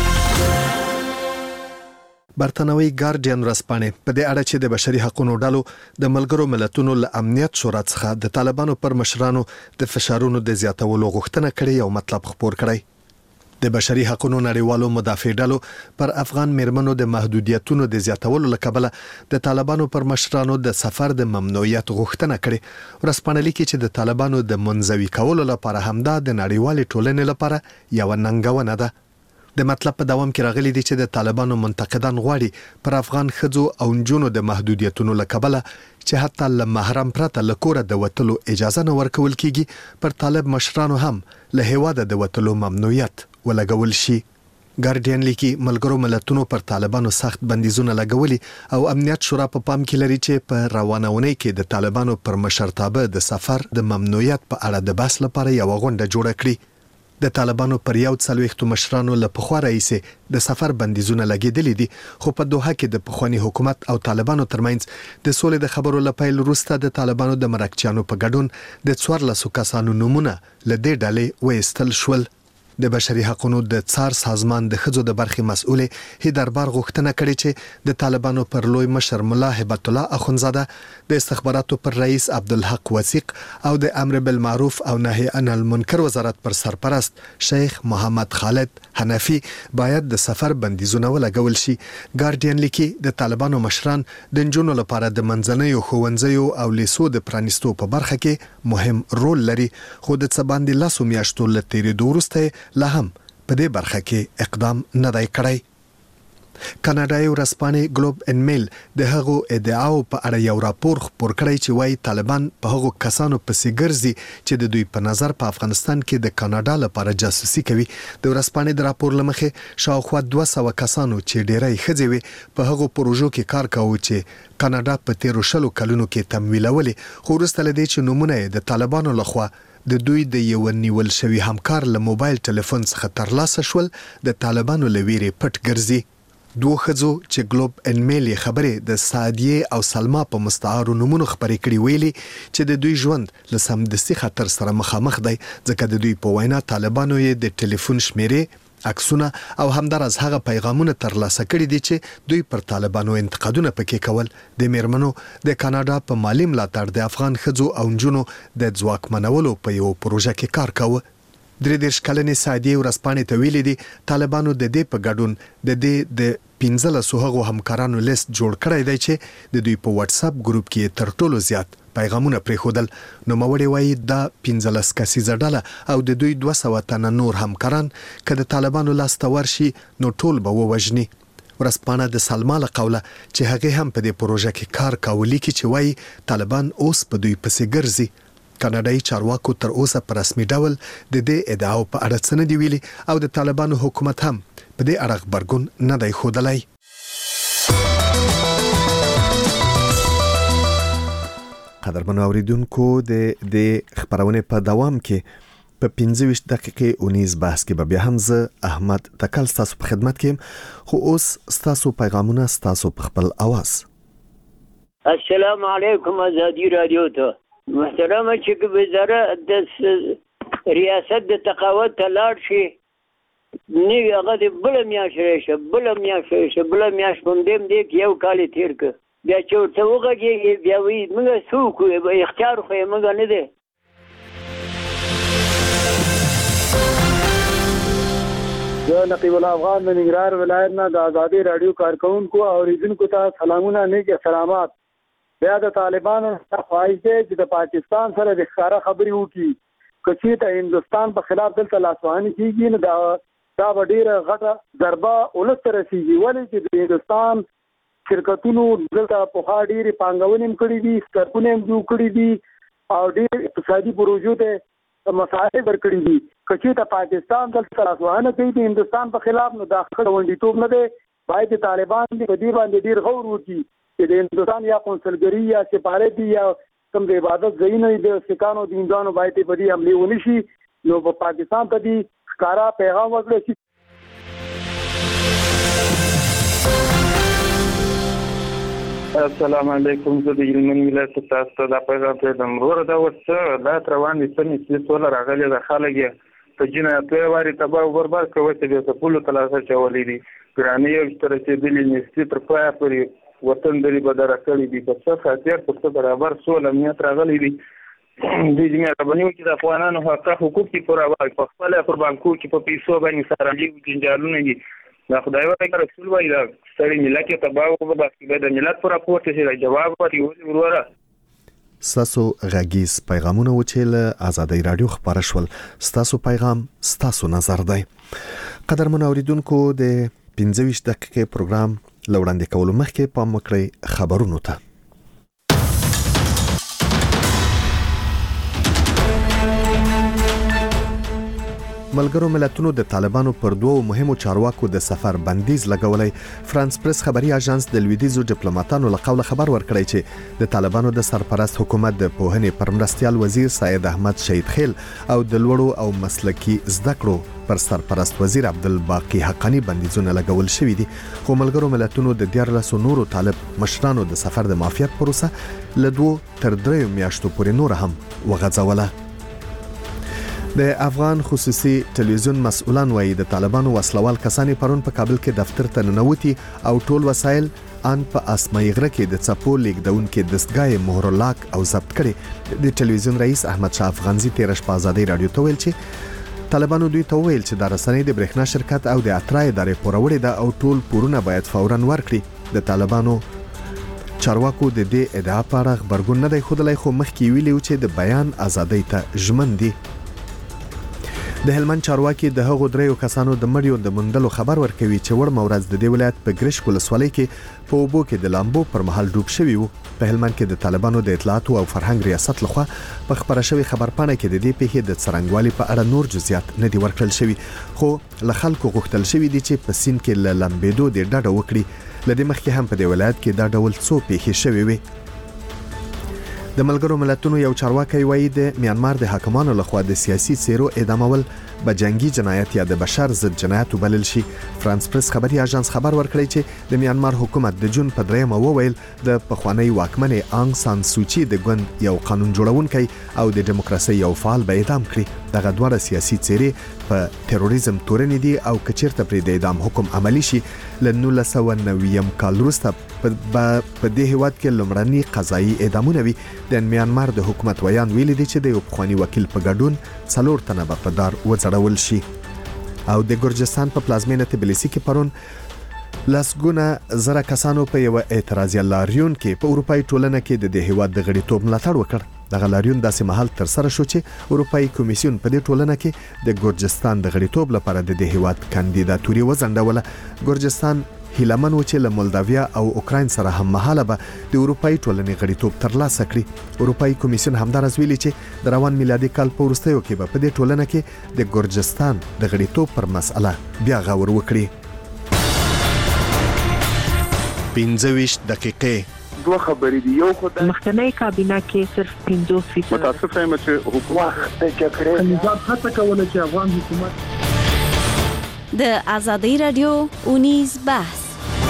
برتانوي ګارډین ورځپاڼې په دې اړه چې د بشري حقوقو ډلو د ملګرو ملتونو له امنیت شورا څخه د طالبانو پر مشرانو د فشارونو د زیاتولو غوښتنه کړې یو مطلب خبر کړی. د بشري حقوقو نړیوالو مدافع ډلو پر افغان میرمنو د محدودیتونو د زیاتولو لپاره د طالبانو پر مشرانو د سفر د ممنوعیت غوښتنه کړې. ورځپاڼه لیکي چې د طالبانو د منزوي کولو لپاره همدا د نړیوال ټولنې لپاره یو ننګونه ده. د مطلب په دوام کې راغلي دي چې د طالبانو منتقدان غواړي پر افغان ښځو او نجونو د محدودیتونو لپاره چې حتی له محرم پرته له کوره د وتلو اجازه نه ورکول کیږي پر طالب مشرانو هم له هیواده د وتلو ممنوعیت ولګول شي. ګارډین لیکي ملګرو ملتونو پر طالبانو سخت بندیزونه لګولي او امنیت شورا په پام کې لري چې په روانونی کې د طالبانو پر مشرتابه د سفر د ممنوعیت په اړه د بحث لپاره یو غونډه جوړه کړي. د طالبانو پر یو څلويختو مشرانو له پخوا راځي د سفر بندیزونه لګیدلې دي، خو په دوحه کې د پخوانی حکومت او طالبانو ترمنځ د سولې د خبرو لپاره وروسته د طالبانو د مرکچیانو په ګډون د 14 کسانو نمونه له دې ډلې وېستل شول. د بشري حقوقو د څار سازمان د خځو د برخې مسؤل هیدربار غوښتنه کړې چې د طالبانو پر لوی مشر مولا هبت الله اخونزاده، د استخباراتو پر رئیس عبدالحق وثیق او د امر بالمعروف او نهی عن المنکر وزارت پر سرپرست شیخ محمد خالد حنفی باید د سفر بندیزونه ولګول شي. ګارډین لیکي د طالبانو مشران د نجونو لپاره د منځنیو ښوونځیو او لیسو د پرانیستو په برخه کې مهم رول لري، خو د څه باندې لاسو میاشتو له تیریدو وروسته لا هم په دې برخه کې اقدام نه دی کړی. کاناډایي ورځپاڼې ګلوب ان میل د هغو ادعاو په اړه یو راپور خپور کړی چې وايي طالبان په هغو کسانو پسې ګرځي چې د دوی په نظر په افغانستان کې د کاناډا لپاره جاسوسي کوي. د ورځپاڼې د راپور لمخې شاوخوا 200 کسانو چې ډیری ښځې وي په هغو پروژو کې کار کاوه چې کاناډا په 13 کلونو کې تمویلولې، خو وروسته له دې چې نمونه د طالبانو لخوا د دوی د یو نیول شوی همکار له موبایل ټلیفون څخه ترلاسه شول د طالبانو لویری پټ ګرځي. دوه ښځو چې ګلوب ان میل خبرې د سعدیه او سلما په مستعارو نمونه خبرې کړي ویلي چې د دوی ژوند له سمدستي خطر سره مخامخ دی، ځکه د دوی په وینا طالبانو یې د ټلیفون شمیرې، عکسونه او همدارس هغه پیغامونه ترلاسه کړي دي چې دوی پر طالبانو انتقادونه پکې کول. د میرمنو د کاناډا په مالی ملاتړ د افغان ښځو او نجونو د ځواکمنولو په یو پروژه کې کار کاوه. 33 کلنې سعدیه ورځپاڼې ته ویلي دي طالبانو د دې په ګډون د دې د 15 هغو همکارانو لیست جوړ کړی دی چې د دوی په واتس اپ ګروپ کې تر ټولو زیات پیغامونه پریښودل. نو موري وایي دا 15 کسیزه ډله او د دوی 200 تنه نور همکاران که د طالبانو لاس ته ورشي نو ټول به ووجني. ورځپاڼه د سلما له قوله چې هغه هم په دې پروژه کې کار کاوه لیکي چې وایي طالبان اوس په دوی پسې ګرځي. کاناډایي چارواکو تر اوسه په رسمي ډول د دې ادعاو په اړه څه نه دی ویلي او د طالبانو حکومت هم په دې اړه خبرګون نه دی ښودلی. قدرمنو اوریدونکو د خبرونه په دوام کې په 25 دقیقې اونیز بحث کې به بیا هم زه احمد تکل ستاسو په خدمت کې، خو اوس ستاسو پیغامونه ستاسو په خپل اواز. السلام علیکم ازادي رادیو ته محترمه چې وزارت د ریاست د تقاعد ته لاړ شي نو هغه د بل میاشت هم دې یو کال تیر که بیا چې ورته وغږېږي بیا وایي موږ څه وکړو، اختیار خو یې موږ نه دی. زه نقیب الله افغان د ننګرهار ولایت نه د ازادي رادیو کارکونکو او اوریدونکو ته سلامونه، نیک احترامات. بیا د طالبانو خواهش دی چې د پاکستان سره د ښکاره خبرې وکړي، که چېرته هندوستان په خلاف دلته لاسوهنې کېږي نو دا به ډېره غټه ضربه ولس ته رسېږي. ولې چې د هندوستان شرکتونو دلته پخوا ډېرې پانګونې هم کړي دي، سړکونه هم جوړ کړي دي او ډېر اقتصادي پروژو ته مساعدې ورکړي دي. که چېرته پاکستان دلته لاسوهنه کوي د هندوستان په خلاف نو دا ښه ګاونډیتوب نه دی. باید د طالبان په دې باندې ډېر غور وکړي چې د هندوستان یا قونسلګري یا سفارت دي یا کوم د عبادت ځایونه د سکانو د هندوانو باید په دې حملې ونه شي. نو په پاکستان ته دې ښکاره پیغام ورکړی شي. السلام علیکم. زه د هلمند ولایت تاسو ته دا پیغام پرېږدم. وروره دا اوس څه لات روان دي، څه نسلي سوله راغلې ده، خلک یې په جنایتو یې وارې تباه او برباد کوي چې بیا څپلو ته لاسه اچولي دي، ګرانۍ یې ته رسېدلي، نسلي تر پایه پورې وطن درې بدره کړي دي. په څه خاطر پر څه برابر سوله امنیت راغلی دی د مهرباني وکړي د افغانانو حقوق کې پوره وای په خپل پر بانکو کې په پیسو باندې سره لږ جنجالونه دي دا خدای وایي رسول وایي دا ستړي ملت ته تباہ او باسي د ملت پر راپورټ شي جواب ورکړي وروره ستاسو غږیز پیغامونه و چې له ازادۍ رادیو خبره شول. ستاسو پیغام ستاسو نظر دی. قدرمن اوریدونکو د 15 دقیقې پروګرام لوړاندې کولو مخکې پام وکړئ خبرونو ته. ملګرو ملتونو د طالبانو پر دوو مهمو چارواکو د سفر بندیز لګولې. فرانس پریس خبري اژانس د لویدیزو ډیپلوماټانو له قوله خبر ورکړی چې د طالبانو د سرپرست حکومت د پوهنې پرمرستيال وزیر سید احمد شهید خیل او د لوړو او مسلکی زده کړو پر سرپرست وزیر عبدالباقی حقانی بندیزونه لګول شوې دي. خو ملګرو ملتونو د 14 نورو طالب مشرانو د سفر د معافیت پروسه له 2 تر 3 میاشتو پورې نور هم وغځوله. د افغان خصوصي ټلویزیون مسؤلان وایي د طالبانو وسلوال کسان پرون په کابل کې دفتر ته ننوتي او ټول وسایل ان په اسماعي غره کې د چپو لیکدون کې دستګاه مهر لاک او ضبط کړي. د ټلویزیون رئیس احمد شاه افغانزي 13 په ازادۍ رادیو ته ویل چې طالبانو دوی ته ویل چې د رسنۍ د برېښنا شرکت او د اترای ادارې پوروړي ده او ټول پورونه باید فوراً ورکړي. د طالبانو چارواکو د دې ادعا په اړه خبرګون نه دی ښودلی، خو مخکې ویلي چې د بیان ازادۍ ته ژمن دي. د هلمند چارواکي د هغو دریو کسانو د مړیو د موندلو خبر ورکوي چې وړ مورز د دې ولایت په ګرشک ولسوالۍ کې په اوبو کې د لامبو پر مهال ډوب شوی وو. په هلمند کې د طالبانو د اطلاعاتو او فرهنګ ریاست لخوا په خبره شوی خبرپاڼه کې د دې پیښې د څرنګوالي په اړه نور جزئیات نه دي ورکړل شوی، خو له خلکو غوښتل شوی دي چې په سین کې له لامبېدو د ډډه وکړي. لدې مخکې هم په دې ولایت کې دا ډول څو پیښې شوی وي. د ملګرو ملتونو یو چارواکي وایي د میانمار د حاکمانو لخوا د سیاسي څیرو اعدامول به جنگي جنایت یا د بشر ضد جنایت وبلل شي. فرانس پریس خبري اژانس خبر ورکړی چې د میانمار حکومت د جون په 3 وویل د پخوانی واکمنې آنګ سان سوچي د ګوند یو قانون جوړونکی او د دیموکراسي یو فعال به اعدام کړي. دغه دوه سیاسي څیرې په تروریزم تورنې دي او کچیرته پر د اعدام حکم عملی شي ل 1990 کال وروسته په دې هیواد کې لومړني قضایي اعدامونه وي. د میانمار د حکومت ویان ویلي دي چې د یو پخوانی وکیل په ګډون 4 تنه په دار وځړول شي. او د ګرجستان په پلازمینه تبلیسی کې پرون لسګونه زره کسانو په یو اعتراضي لاریون کې په اروپאי ټولنه کې د دې هیواد د غړیتوب ملاتړ وکړ. دغه لاریون داسې مهال تر سره شو چې اروپאי کمیسیون په دې ټولنه کې د ګرجستان د غړیتوب لپاره د دې هیواد کاندیداتوري وځنډوله. ګرجستان هیلمن و چې له مولداویا او اوکراین سره هم مهاله به د اروپאי ټولنې غړیتوب ترلاسه کړي. اروپאי کمیسیون همدارس ویلي چې د روان میلادي کال په وروستیو کې به په دې ټولنه کې د ګرجستان د غړیتوب پر مسأله بیا غور وکړي. 15 دقیقې دوه خبرې دي. یو خدای مخکنی کابینه کې صرف 50% متاسف یم چې حکومت کې کړی نظام هڅه کوله چې افغان حکومت د ازادۍ رادیو اونیز بحث.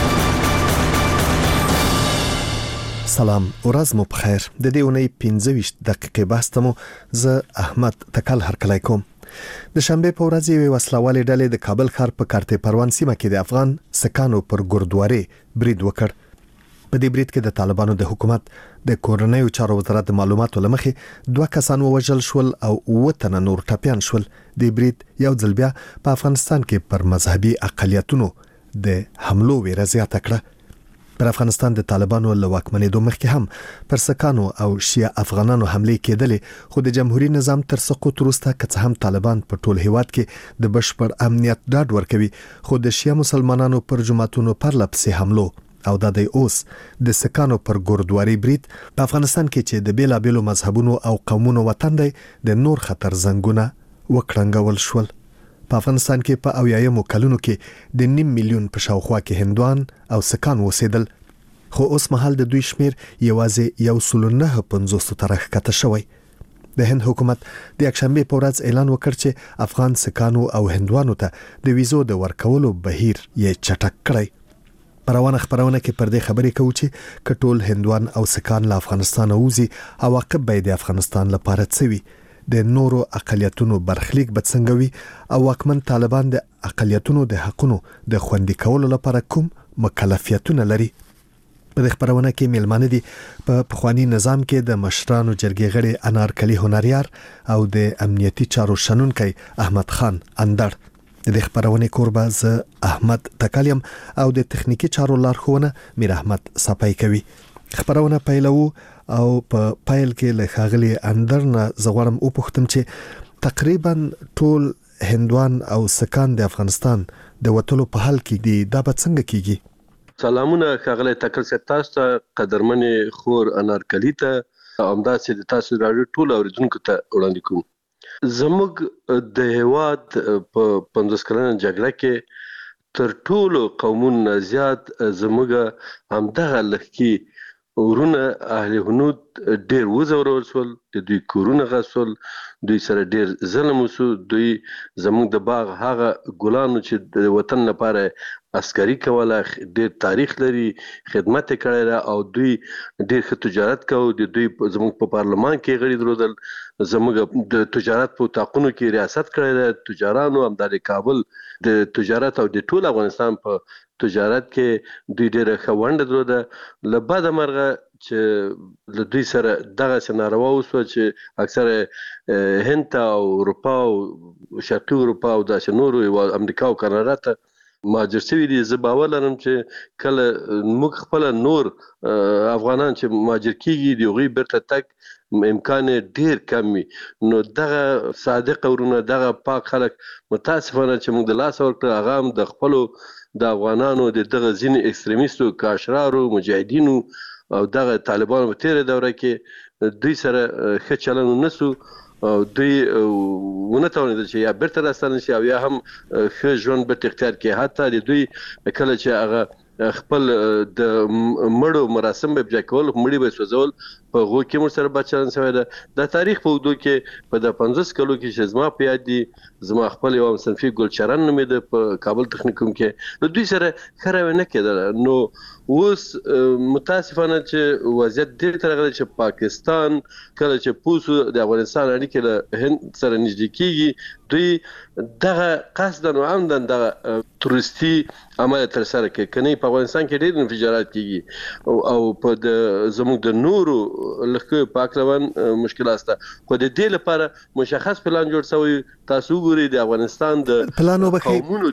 سلام ورځ مو بخیر. د دې اونۍ 15 دقیقې بحث ته مو زه احمد تکل هرکلی کوم. د شنبه په ورځ یو وسلوالې ډلې د کابل ښار په کارته پروان سیمه کې د افغان سکانو پر ګردوارې برید وکړ. په دې برید کې د طالبانو د حکومت د کورنیو چارو وزارت د معلوماتو لمخې 2 کسان ووژل شول او 9 تنه نور ټپيان شول. د برید یو ځل بیا په افغانستان کې پر مذهبي اقلیتونو د حملو ویره زیاته کړه. پر افغانستان د طالبانو له واکمنېدو مخکې هم پر سکانو او شیعه افغانانو حملې کېدلې، خو د جمهوریت نظام تر سقوط وروسته که هم طالبان په ټول هیواد کې د بشپړ امنیت ډاډ ورکوي، خو د شیعه مسلمانانو پر جماعتونو پرله پسې حملو او د اوس د سکانو پر ګردواري برید په افغانستان کې چې د بیلابیلو مذهبونو او قومونو وطن دی د نور خطر زنګونه وکړنګول شول. په افغانستان کې په 80 کلونو کې د 9 میلیون په شاوخوا کې هندوان او سکان وسیدل، خو اوس مهال د دوی شمیر یوازې 1.9 ته راښکته شوی. د هند حکومت د یکشنبه په ورځ اعلان وکړ چې افغان سکانو او هندوانو ته د ویزو د ورکولو بهیر یې چټک کړی. په روانه خبرونه کې پر دې خبرې کوي چې کټول هندوان او سکان له افغانستان اوزي عواقب به د افغانستان لپاره څه وي، د نورو اقلیتونو برخلیک به څنګه وي، او واکمن طالبان د اقلیتونو د حقونو د خوندي کولو لپاره کوم مکلفیتونه لري. په دې خبرونه کې میلمانه دي په پخوانی نظام کې د مشرانو جرګې غړي انارکلی هنریار او د امنیتي چارو شنونکي احمد خان اندړ. د خبرونه کوربه ز احمد تکالیم او د تخنیکی چارو لارښوونه میر احمد صفای کوي. خبرونه پیلو او په پایل کې له خاغلی اندر نه زغورم او پختم چې تقریبا ټول هندوان او سکان د افغانستان د وټلو په حال کې دي. دا به څنګه کیږي؟ سلامونه خاغلی تکل سپ تاسو ته قدرمن خور انارکلی ته امداسې د تاسو راډیو ټول اوریدونکو ته وړاندې کوم. زموږ د هواد په 50 کلنه جګړه کې تر ټولو قومونو زیات زموږ همدغه لخي ورونه اهل هنود ډیر وزورول شول، د دوی کورونه غسل، دوی سره ډیر ظلم وسو، دوی زموږ د باغ هغه ګلانو چې د وطن لپاره عسکري کوله ډیر تاریخ لري خدمت کړی او دوی ډیر ښه تجارت کوي. د دوی زموږ په پارلمان کې غړي درودل، زموږ د تجارت په تاقونو کې ریاست کړی دی. تجارانو همدار کابل د تجارت او د ټول افغانستان په تجارت کې دوی ډیره خوند درلوده. لبعد مرغه چې له دوی سره دغه سناروا وسو چې اکثره هند او اروپا او شرقي اروپا او د نورو او امریکا او کاناډا ته مهاجر شوي دي. زه باور لرم چې کله موږ خپل نور افغانان چې مهاجر کیږي د هغوی بیرته تک امکان ډیر کم وي. نو دغه صادق ورونه دغه پاک خلک متاسفانه چې موږ د لاس ورکړه هغه هم د خپلو د افغانانو د دغه ځینې ایکستریمیستو کاشرارو مجاهدینو او دغه طالبانو په تیره دوره کې دوی سره ښه چلن ونسو او دوی ونه توانېدل چې یا بیرته راستانه شي او یا هم ښه ژوند بیرته اختیار کړي. حتی د دوی کله چې هغه خپل د مړو مراسم به بیا کول، مړي به سوځول، په هغو کې موږ سره بد چلند شوی ده. د تاریخ په اوږدو کې په د 50 کلو کې چې زما په یاد دي، زما خپل یو صنفي ګلچرن نومېده په کابل تخنیکوم کې، نو دوی سره ښه رویه نه کېدله. نو اوس متاسفانه چې وضعیت دې ته راغلی چې پاکستان کله چې پوسو د افغانستان اړیکې له هند سره نږدې کېږي، دوی دغه قصدا و عمدا دغه تورستي عمل ترسره کوي. کني په افغانستان کې ډېر انفجارات کېږي او په زموږ د نورو لکه پاکلوان مشکلات شته، خو د دې لپاره مشخص پلان جوړ شوی. تاسو وګورئ د افغانستان د قومونو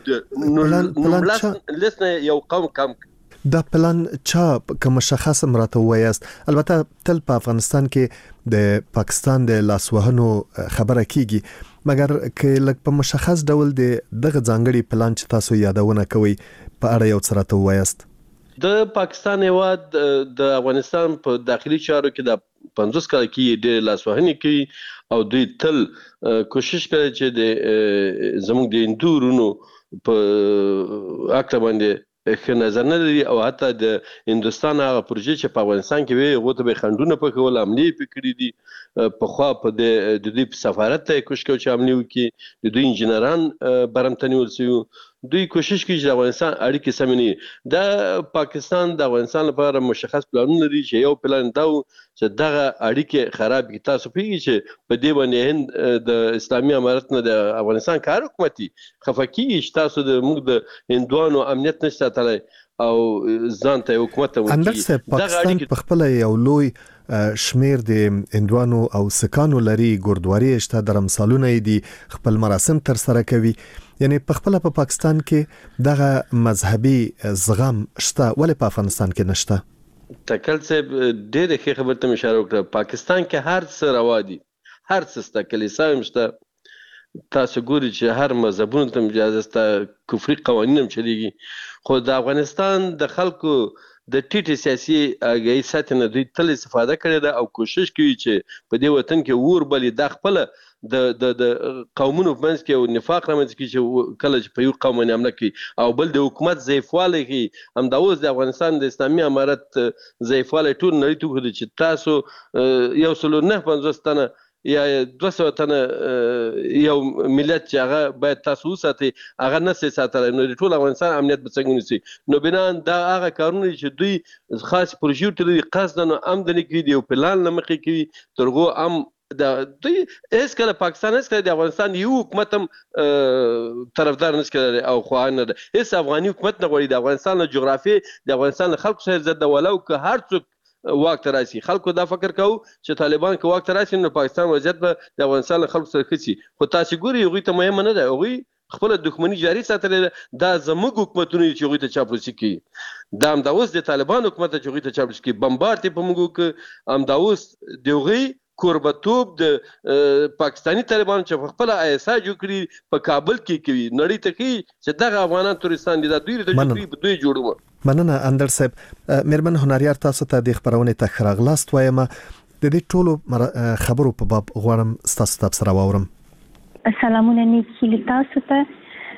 د لسنه یو قوم کم دا پلان چا که مشخص مراته وایست. البته تل په افغانستان کې د پاکستان د لاسوهنو خبره کیږي، مګر که لکه په مشخص ډول دغه ځانګړي پلان چې تاسو یادونه کوي په اړه یو څه راته وایست. د پاکستان هیواد د افغانستان په داخلي چارو کې د 50 کال کې ډېر لاسوهنې کوي او دوی تل کوشش کوي چې د زموږ د هندورونو په اکټه باندې ښه نظر نه لري او حتی د هندوستان هغه پروژې چې په افغانستان کې وي هغو ته به خنډونه پکول، حملې پې کړي دي. پخوا په د دوی په سفارت ته یې کوشش کوي چې حملې وکړي، د دوی انجینران برمته نیول شوي، دوی کوشش کوي چې د افغانستان اړیکې سمې نه وي. د پاکستان د افغانستان لپاره مشخص پلانونه لري چې یو پلان دا و چې دغه اړیکې خراب کړي. تاسو پوهیږئ چې په دې باندې هند د اسلامي امارت نه د افغانستان کار حکومتي خفه کېږي چې تاسو د موږ د هندوانو امنیت نشته ساتلی او ځان ته حکومت ته ورکړي. پاکستان په خپل یو لوی شمیر د هندوانو او سکانو لري، ګوردواري شته، درمسالونه دي، خپل مراسم تر سره کوي. یعنی په خپل په پاکستان کې دغه مذهبي زغم شته، ولې په افغانستان کې نشته؟ تکل صاحب ډېر ښه خبرې ته اشاره وکړه. پاکستان کې هر څه روا دي، هر څه شته، کلیسا هم شته. تاسو ګورئ چې هر مذهبونو ته اجازه شته، کفري قوانین هم چلیږي. خو د افغانستان د خلکو د ټیټې سیاسي آګاهي ساتنه دوی تل استفاده کړې ده او کوشش کوي چې په دې وطن کې اور بلي د خپل د قومونو په منځ کې یو نفاق رامنځته کړي چې کله چې په یو قوم باندې حمله کوي او بل د حکومت ضعیفوالی کوي. همدا اوس د افغانستان د اسلامي امارت ضعیفوالی ټول نړۍ ته وښود چې تاسو 159 تنه یا 200 تنه یو ملت چې هغه باید تاسو وساتئ هغه نسئ ساتلی، نو د ټول افغانستان امنیت به څنګه ونیسي؟ نو بنان دا هغه کارونه چې دوی خاص پروژې ورته لري، قصدا هم د نه کوي، د یو پلان له مخې کوي، تر هغو هم دوی هیڅ کله پاکستان هیڅ کله د افغانستان یو حکومت هم طرفدار نشي کړی او خواه نه ده. هیڅ افغاني حکومت نه غواړي د افغانستان له جغرافیې د افغانستان له خلکو سره ضد ولو که هر څوک واک ته راشي. خلکو دا فکر کوو چې طالبان که واک ته راشي نو پاکستان وضعیت به د افغانستان له خلکو سره ښه شي. خو تاسو ګورئ هغوی ته مهمه نه ده، هغوی خپل دښمني جاري ساتلې ده. دا زموږ حکومتونه چې هغوی ته چاپلوسي کوي. دا همدا اوس د طالبان حکومت ته چې هغوی ته چاپلوسي کوي بمبارد یې په موږ وکړه. همدا اوس د هغوی کوربتوب د پاکستانی طالبانو چې خپل ISI جوړ کړي په کابل کې کوي، نړۍ ته کوي چې دغه افغانان تورستان دي، دا دوی ته دوی جوړوي. مننه اندر صاحب. میرمن هنریار تاسو ته د خبرونې ته ښه راغلاست وایم. د دې ټولو خبرو په باب غواړم ستاسو تبصره واورم. سلامونه نیکی تاسو ته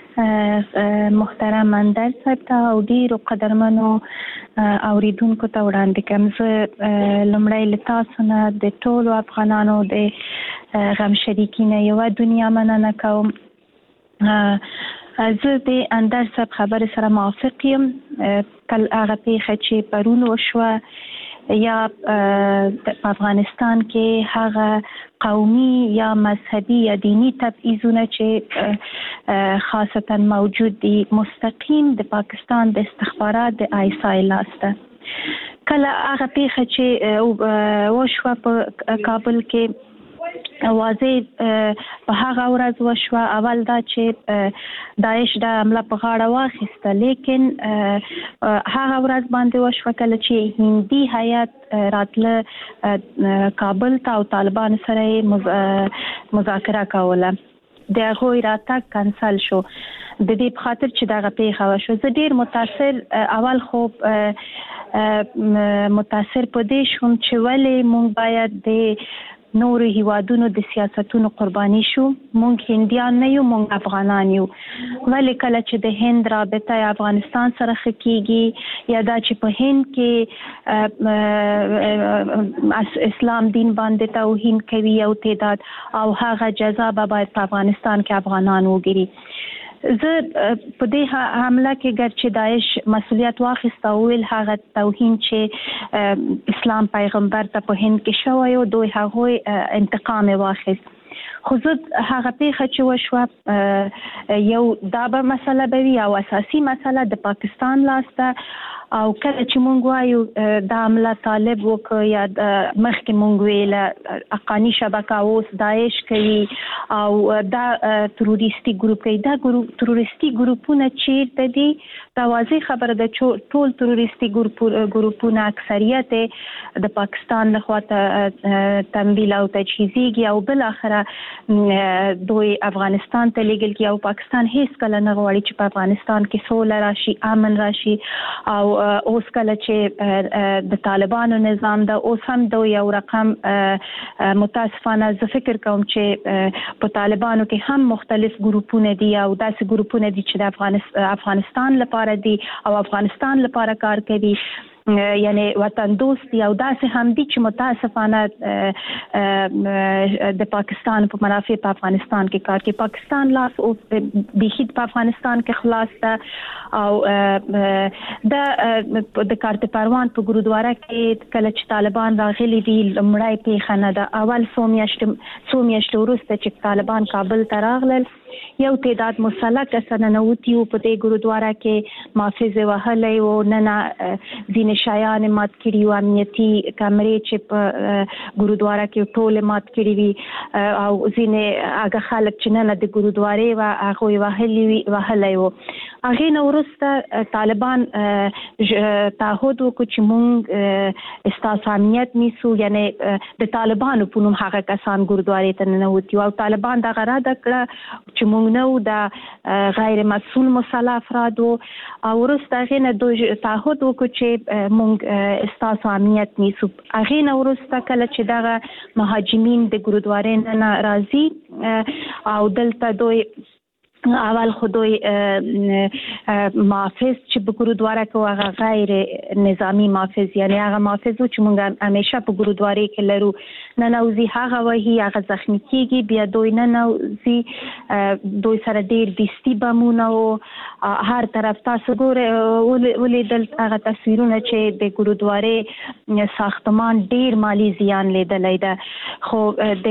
محترم اندر صاحب ته او ډیرو قدرمنو اوریدونکو ته وړاندې کوم. زه لومړی له تاسو نه د ټولو افغانانو د غم شریکینه یوه دنیا مننه کوم. زه د اندر صاحب خبرې سره موافق یم. هغه پیښه چې پرون وشوه یا په افغانستان کې هغه قومي یا مذهبي یا دینی تبعیضونه چې خاصتا موجود دي مستقیم د پاکستان د استخبارات د ISI لاسته. کله هغه پیښه چې وشوه په کابل کې واضح په هغه ورځ وشوه. اول دا چې داعش د حمله په غاړه واخیسته، لیکن هغه ورځ باندې وشوه کله چې هندي هیات راتله کابل ته او طالبان سره مذاکره کوله. د هغوی راتګ کنسل شو د دې په خاطر چې دغه پیښه وشوه. زه ډیر متاثر اول خو متاثر په دې شوم چې ولې موږ باید د نورو هیوادونو د سیاستونو قرباني شو. مونږ هندیان نه یو، مونږ افغانان یو. ولې کله چې د هند رابطه افغانستان سره ښه کیږي یا دا چې په هند کې اسلام دین باندې توهین کوي یو تعداد او هغه جزا به باید په افغانستان کې افغانان وګوري. زه په دې حمله کې ګرچې داعش مسؤلیت واخیسته او ویل هغه توهین چې اسلام پیغمبر ته په هند کې شوی او دوی هغوی انتقام واخیست. خو زه هغه پیښه چې وشوه یو دا به مسله به وي او اساسي مسله د پاکستان لاسته او کله چې مونږ وایو د حمله طالب وکړ یا مخکې مونږ ویل حقاني شبکه اوس داعش کوي او دا تروریستي ګروپ کوي. دا تروریستي ګروپونه چیرته دي؟ دا واضح خبره ده چې ټول تروریستي ګروپونه اکثریت د پاکستان لخوا تمویل او تجهیزیږي او بل اخره دوی افغانستان ته لیږل کی او پاکستان هیڅ کله نه غواړي چې په افغانستان کې سوله راشي، امن راشي. او اوس کله چې د طالبانو نظام ده اوس هم دوی یو رقم متاسفانه زه فکر کوم چې په طالبانو کې هم مختلف ګروپونه دي او داسې ګروپونه دي چې د افغانستان لپاره دي او افغانستان لپاره کار کوي، یعنی وطن دوست دی او داسې هم دي چې متاسفانه د پاکستان په منافع په افغانستان کې کار کوي. پاکستان لاس اوس بیخي په افغانستان کې خلاص ده او د کارت پروان په ګورودواره کې کله چې طالبان راغلي دي لومړی پیښه نه ده. اول څو میاشتې وروسته چې طالبان کابل ته راغلل یو تعداد مسلح کسان نوتی او په دې ګورودواره کې محافظ وهلې او نه ځینې شایان مات کړي او امنیتي کمرې چې په ګورودواره کې ټول مات کړي وي او ځینې هغه خلک چې نه د ګورودوارې و هغه وهلې وو. هغه نو وروسته طالبان تعهد وکړ چې مونږ استاسو امنیت نیسو، یعنی د طالبانو په نوم هغه کسان ګورودوارې ته ننوتي او طالبان دا غراده کړه چې مونږ نو د غیر مسؤل مسلح افراد او وروسته هغه نه تعهد وکړ چې مونږ استاسو امنیت نیسو. هغه نه وروسته کله چې دغه مهاجمین د ګورودوارې نه راځي او دلته دوی اول خدای محافظ چې په ګورودواره کې هغه غیر نظامی محافظ یعنی هغه محافظ چې موږ همیشه په ګورودواره کې لرو نه نوځي هغه وਹੀ هغه زخمی کیږي بیا دوی نه نوځي دوی سره ډیر دستی بمونه او هر طرف تاسو ګوره ولیدل هغه تصویرونه چې د ګورودواره ساختمان ډیر مالی زیان لیدلی ده خو د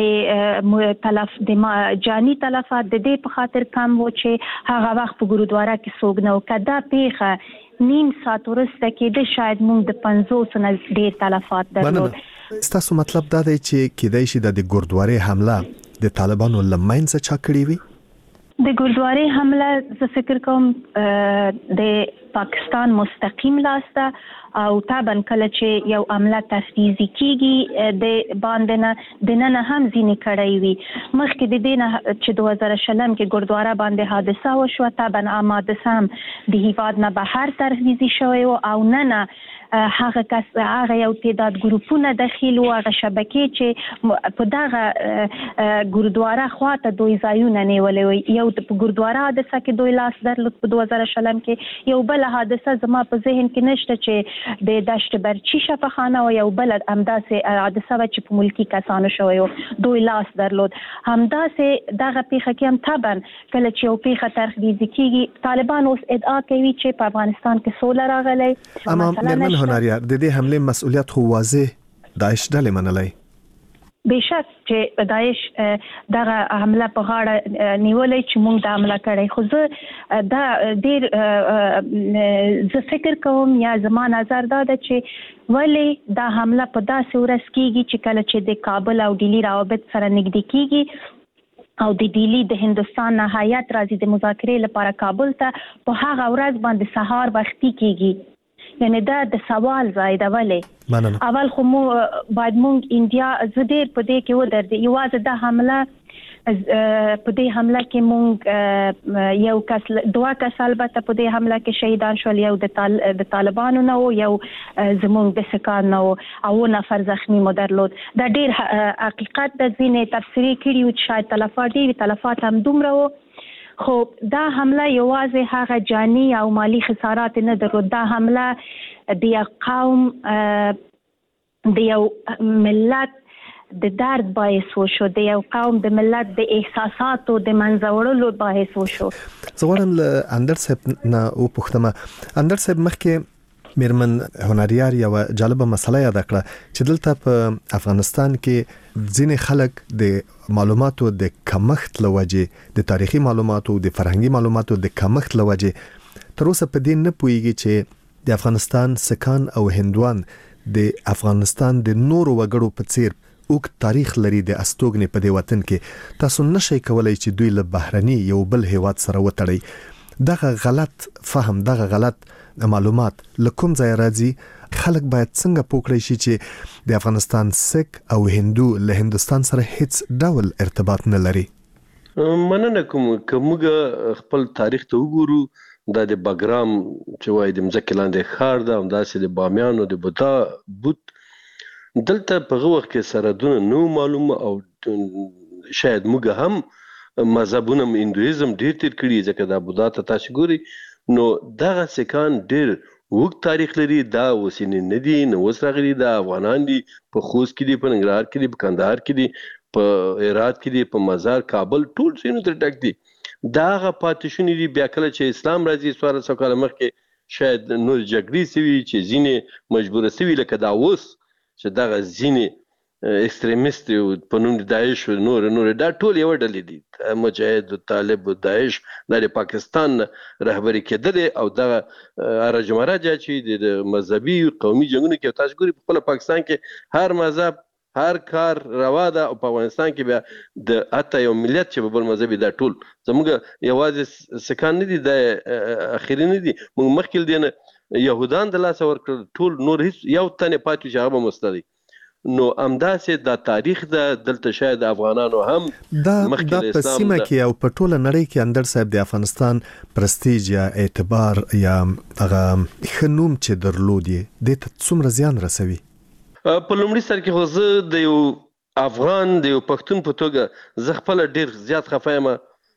جانی تلفات د دې په خاطر کم و چې هغه وخت په ګورودواره کې څوک نه و که دا پیښه نیم ساعت وروسته کېده شاید موږ د 50 نه ډېر تلفات درلود. ستاسو مطلب دا دی چې کېدای شي د ګورودوارې حمله د طالبانو له منځه چا کړې وي؟ د ګورودوارې حمله زه فکر کوم د پاکستان مستقیم لاس ده او طبعا کله چې یو عمله تفریزی کیږي د باندې نه د نن هم ځینې کړی وي مخکې د دې نه چې 2000 کې ګورودواره باندې حادثه وشوه طبعا آماده سم د هیواد نه بهر تفریزی شوی او نه هغه یو تعداد ګروپونه داخل او هغه شبکې چې په دغه ګورودواره خواته دوی ځایونه نیولې وي یو د ګورودواره حادثه کې دوی لاس درلود په 2000 کې یو بل حادثه زما په ذهن کې نشته چې د دشت برچی شفاخانه او یو بل همداسې حادثه چې په ملکی کسانو شوی دوی لاس درلود همداسې دغه پیښه کې هم طبعا کله چې یو پیښه ترخیص کیږي طالبان اوس ادعا کوي چې په افغانستان کې سوله راغلی مثلا هنریار د دې حمله مسؤلیت خو واضح داعش ډلې منلای بشک چې داعش دغه حمله په غاړه نیولې چې موږ د حمله کړې خو زه دا ډیر زه فکر کوم یا زما نظر دا ده چې ولی دا حمله په داسې ورځ کیږي چې کله چې د کابل او ډیلی روابط سره نږدې کیږي او د ډیلی د هندستان نه هیات راځي د مذاکرې لپاره کابل ته په هغه ورځ باندې سهار وختي کیږي یعنی دا د سوال ځای دی ولی اول خو باید مونږ انډیا زدیر په دې کې ودرد یوازې د حمله په دې حمله کې مونږ یو کس دوه کس البته په دې حمله کې شهیدان شول یو د طالبانو نه او یو زمونږ د سکان نه او نفر زخمی مو درلود دا ډیر حقیقت د ځینې تفسیری کړي او شاید تلفات هم دومره و خو دا حمله یوازې هغه جانی او مالی خسارات نه درلود دا حمله د قوم د یو ملت د درد باعث وشو د یو قوم د ملت د احساساتو د منځوړلو باعث وشو. زغورم له اندر صاحب نه او پختمه اندر صاحب مخکې میرمن هنریار یو جالبه مسله یاد کړه چې دلته په افغانستان کې ځینې خلک د معلوماتو د کمښت لوجه د تاریخي معلوماتو د فرهنګي معلوماتو د کمښت لوجه تر اوسه په دې نه پوهیږي چې د افغانستان سکان او هندوان د افغانستان د نورو وګړو په څیر اوږد تاریخ لري د استوګنې په دې وطن کې تاسو نشئ کولای چې دوی له بهرني یو بل هیواد سره وتړي دغه غلط فهم دغه غلط معلومات لکوم ځای راځي خلک باید څنګه پوکړی شي چې د افغانستان سک او هندو له هندستان سره هیڅ ډول ارتباط نه لري. مننه کومه خپل تاریخ ته وګورو دا د باګرام چې وای د مځکې لاندې ښار ده هم داسې د بامیانو د بودا بوت دلته په وخت کې سرحدونه نو معلومه او شاید موږ هم مذهبونه هندویزم ډیر تیر کړي ځکه دا بودا ته تاسو ګوري نو دغه سکان ډیر وګ تاریخ لري دا وسینې نه دي نو اوس راغلي دا افغانان دي په خوست کې دي په ننګرهار کې دي په کندهار کې دي په هرات کې دي په مزار کابل ټول سینو تر ډک دي داغه پاتشونی دي بیا کله چې اسلام راځي 1400 کال مخکې شاید نور جګړې سوي چې ځینې مجبور سوي لکه دا اوس چې دغه ځینې ایکستریمیست په نوم د داعش نور دا ټول یو ډلې دي مجاهد طالب داعش د پاکستان رهبری کېدل او دغه ارجمراجا چې د مذهبي قومي جنگونو کې تاسو ګوري په پاکستان کې هر مذهب هر کار روا ده او په افغانستان کې بیا د اته یو ملت چې په بل مذهبي دا ټول زموږ یوازې سکان نه دي د اخیری نه دي موږ مخکې دي نه يهودان د لاس ورکړ ټول نور هیڅ یو تنه پاتې شغه مستدي نو امداسه د تاریخ د دلته شاید افغانانو هم دا په سیمه کې او په ټوله نړۍ کې اندر صاحب د افغانستان پرستیج یا اعتبار یا هغه خنوم چې درلودي د څومره زیان رسوي په لومړي سر کې خو زه د یو افغان د یو پښتون په توګه زه خپل ډیر زیات خفایم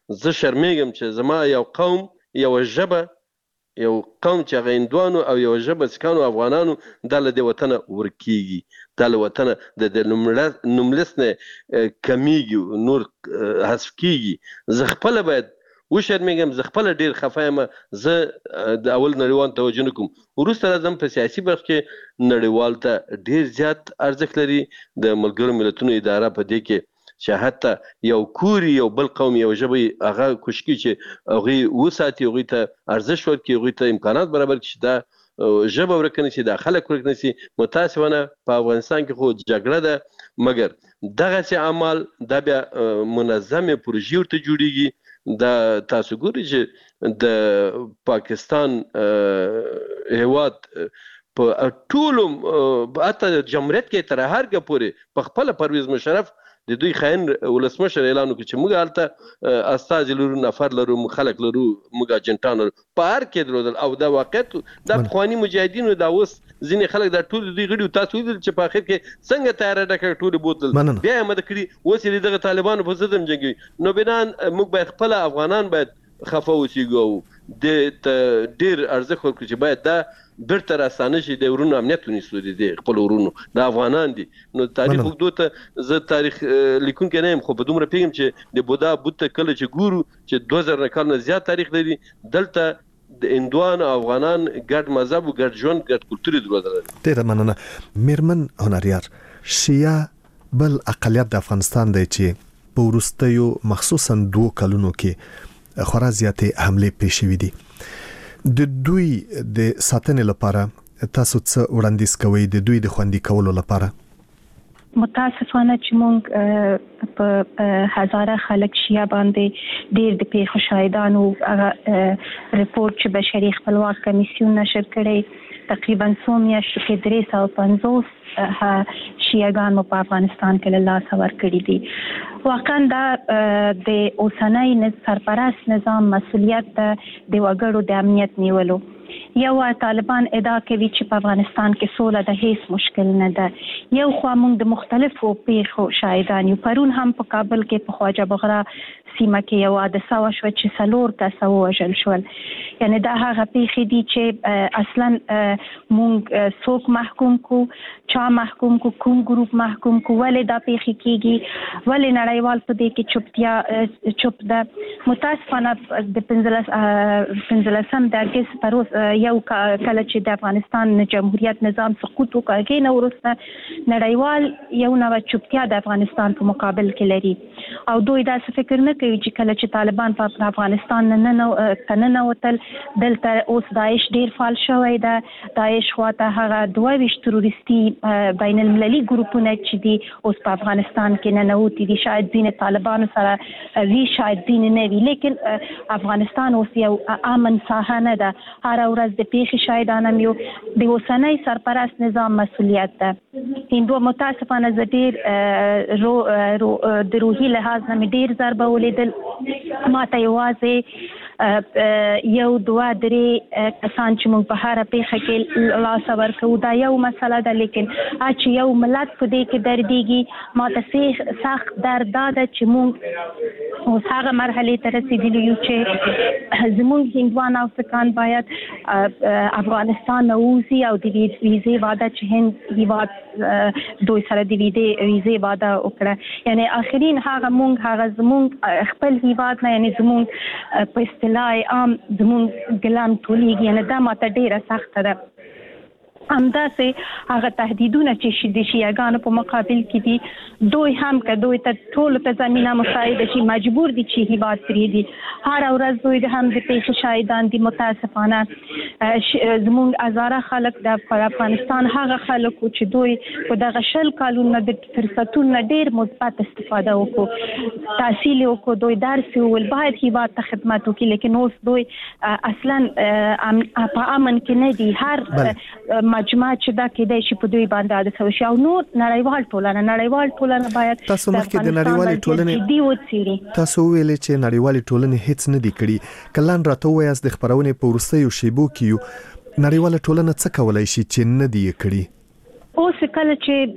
زه شرمېږم چې زما یو قوم یو ژبه یو قوم چې هغه هندوانو او یو ژبه سکانو افغانانو دا له دې وطنه ورکېږي دا له وطنه د نوملس نه کمیږي نور حذف کېږي زه خپله باید وشرمېږم زه خپله ډېر خفه یم زه د اول نړیوال توجه نه کوم وروسته راځم په سیاسي برخه کې نړیوال ته ډېر زیات ارزښت لري د ملګرو ملتونو اداره په دې کې چې حتی یو کوري یو بل قوم یو ژبه هغه کوشش کوي چې هغوی وساتي هغوی ته ارزښت ورکړي هغوی ته امکانات برابر کړي چې دا ژبه ورک نه شي دا خلک ورک نه شي متاسفانه په افغانستان کې خو جګړه ده مګر دغسې اعمال دا بیا منظمې پروژې ورته جوړیږي دا تاسو ګورئ چې د پاکستان هیواد په ټولو حتی جمهوریت کې تر هرګه پورې په خپله پرویز مشرف د دوی خاين ولسمشر اعلان وکړ چې موږ هلته استازي لرو نفر لرو خلک لرو موږ اجنټان لرو په هر کې درلودل او دا واقعیت دا پخواني مجاهدینو دا اوس ځینې خلک دا ټول دوی غړي تاسو ویل چې په اخر کې څنګه تیار ډکه ټول بوتل بیا یې مد کړي اوس یې دغه طالبانو په ضد جنګي نو بنان موږ باید خپل افغانان باید خفه اوسېږو د ډېر ارزښت ورکړو چې باید دا بیرته راستانه شي د ورونو امنیت ونیسو دي خپل ورونو د افغانان دي نو تاریخ وګدو ته زه تاریخ لیکونکی نه یم خو په دومره پیغام چې د بودا بوت کله چې ګورو چې 2000 کال نه زیات تاریخ لري دلته د هندوان افغانان ګډ مذهب او ګډ ژوند ګډ کلتور درلودل ډېر مننه میرمن هنریار شیعه بل اقلیت د افغانستان دی چې په وروستیو مخصوصا 2 کلونو کې خورا زیاتې حملې پیښ شوې دي د دوی د ساتنې لپاره تاسو څه وړاندیز کوئ د دوی د خوندي کولو لپاره متاسفانه چې مونږ په هزاره خلک شیا باندې ډېر د پیښو شاهدانو ریپورت چې بشري خپلواک کمیسیون نشر کړی تقریبا 100 میاشتو کې 350 شیعاګان په افغانستان کې له لاسه ورکړي دي واقعا دا د اوسنۍ سرپرست نظام مسؤلیت د وګړو د امنیت نیولو یو طالبان ادعا کوي چې په افغانستان کې سوله د هیڅ مشکل نه ده یو خو موږ د مختلفو پیښو شاهدان یو پرون هم په کابل کې په خواجه بغرا سیمه کې یو حادثه وشوه چې 4 کسه وژل شول یعنی دا هغه پیښې دي چې اصلا موږ څوک محکوم کو چا محکوم کو کوم ګروپ محکوم کو ولې دا پیښې کیږي ولې نړیوال په دې کې چوپتیا چوپ ده متاسفانه د 15 د اگست پروس یو کله چې د افغانستان جمهوریت نظام سقوط وکړي نو ورسته نړیوال یو نوې چوپتیا د افغانستان په مقابل کې لري او دوی دا څه فکر نه کوي چې کله چې طالبان په افغانستان نه وتل دلته اوس داعش ډیر فعال شوی ده داعش خواته هغه 22 تروریستي بین المللي ګروپونه چې دي اوس په افغانستان کې نه نوتی دي شاید ځینې طالبانو سره وی شاید ځینې نه وی لیکن افغانستان اوس یو امن ساحه نه ده هر ورځ د پیښې شاهدانه یو د اوسنۍ سرپرست نظام مسؤلیت ده هندو متاسفانه زدير د روحي لحاظ نه ډیر ضربه ولیدل ماته یوازې یو 2-3 کسان چې موږ په هر پیښه کې لاس ورکو دا یو مسله ده لیکن چې یو ملت په دې کې درديږي ماته سخت درد ده چې موږ اوس هغه مرحله ته رسیدلی یو چې زموږ هندوان او افغان باید افغانستان نوځي او د ویزې وعده چې هند هیواد دوی سره د ویزې وعده وکړه یعنی اخرین هغه زموږ خپل هیواد نه یعنی زموږ په عام زموږ ګلان ټولېږي یعنی دا ماته ډیره سخته ده همداسې هغه تهدیدونه چې د شیعاګانو په مقابل کې دي دوی هم که دوی ته ټولو ته زمینه مساعده شي مجبور دي چې هیواد پرېږدي هر ورځ دوی هم د پیښې شاهدان دي متاسفانه زموږ هزاره خلک د افغانستان هغه خلک چې دوی په دغه 20 کالونو د فرصتونو ډېر مثبت استفاده وکړو تحصیل وکړو دوی درس ویل باید هیواد ته خدمت وکړي لیکن اوس دوی اصلا په امن کې نه دي هر مجمع چې دا کېدای شي په دوی باندې عادت وشي او نور نړیوال ټولنه باید تاسو مخکې د نړیوالې ټولنې تاسو ویلې چې نړیوالې ټولنې هیڅ نه دی کړی کلان راته وایاست د خبرونې په ورستیو شیبو کې نړیواله ټولنه څه کولای شي چې نه دی کړی اوس کله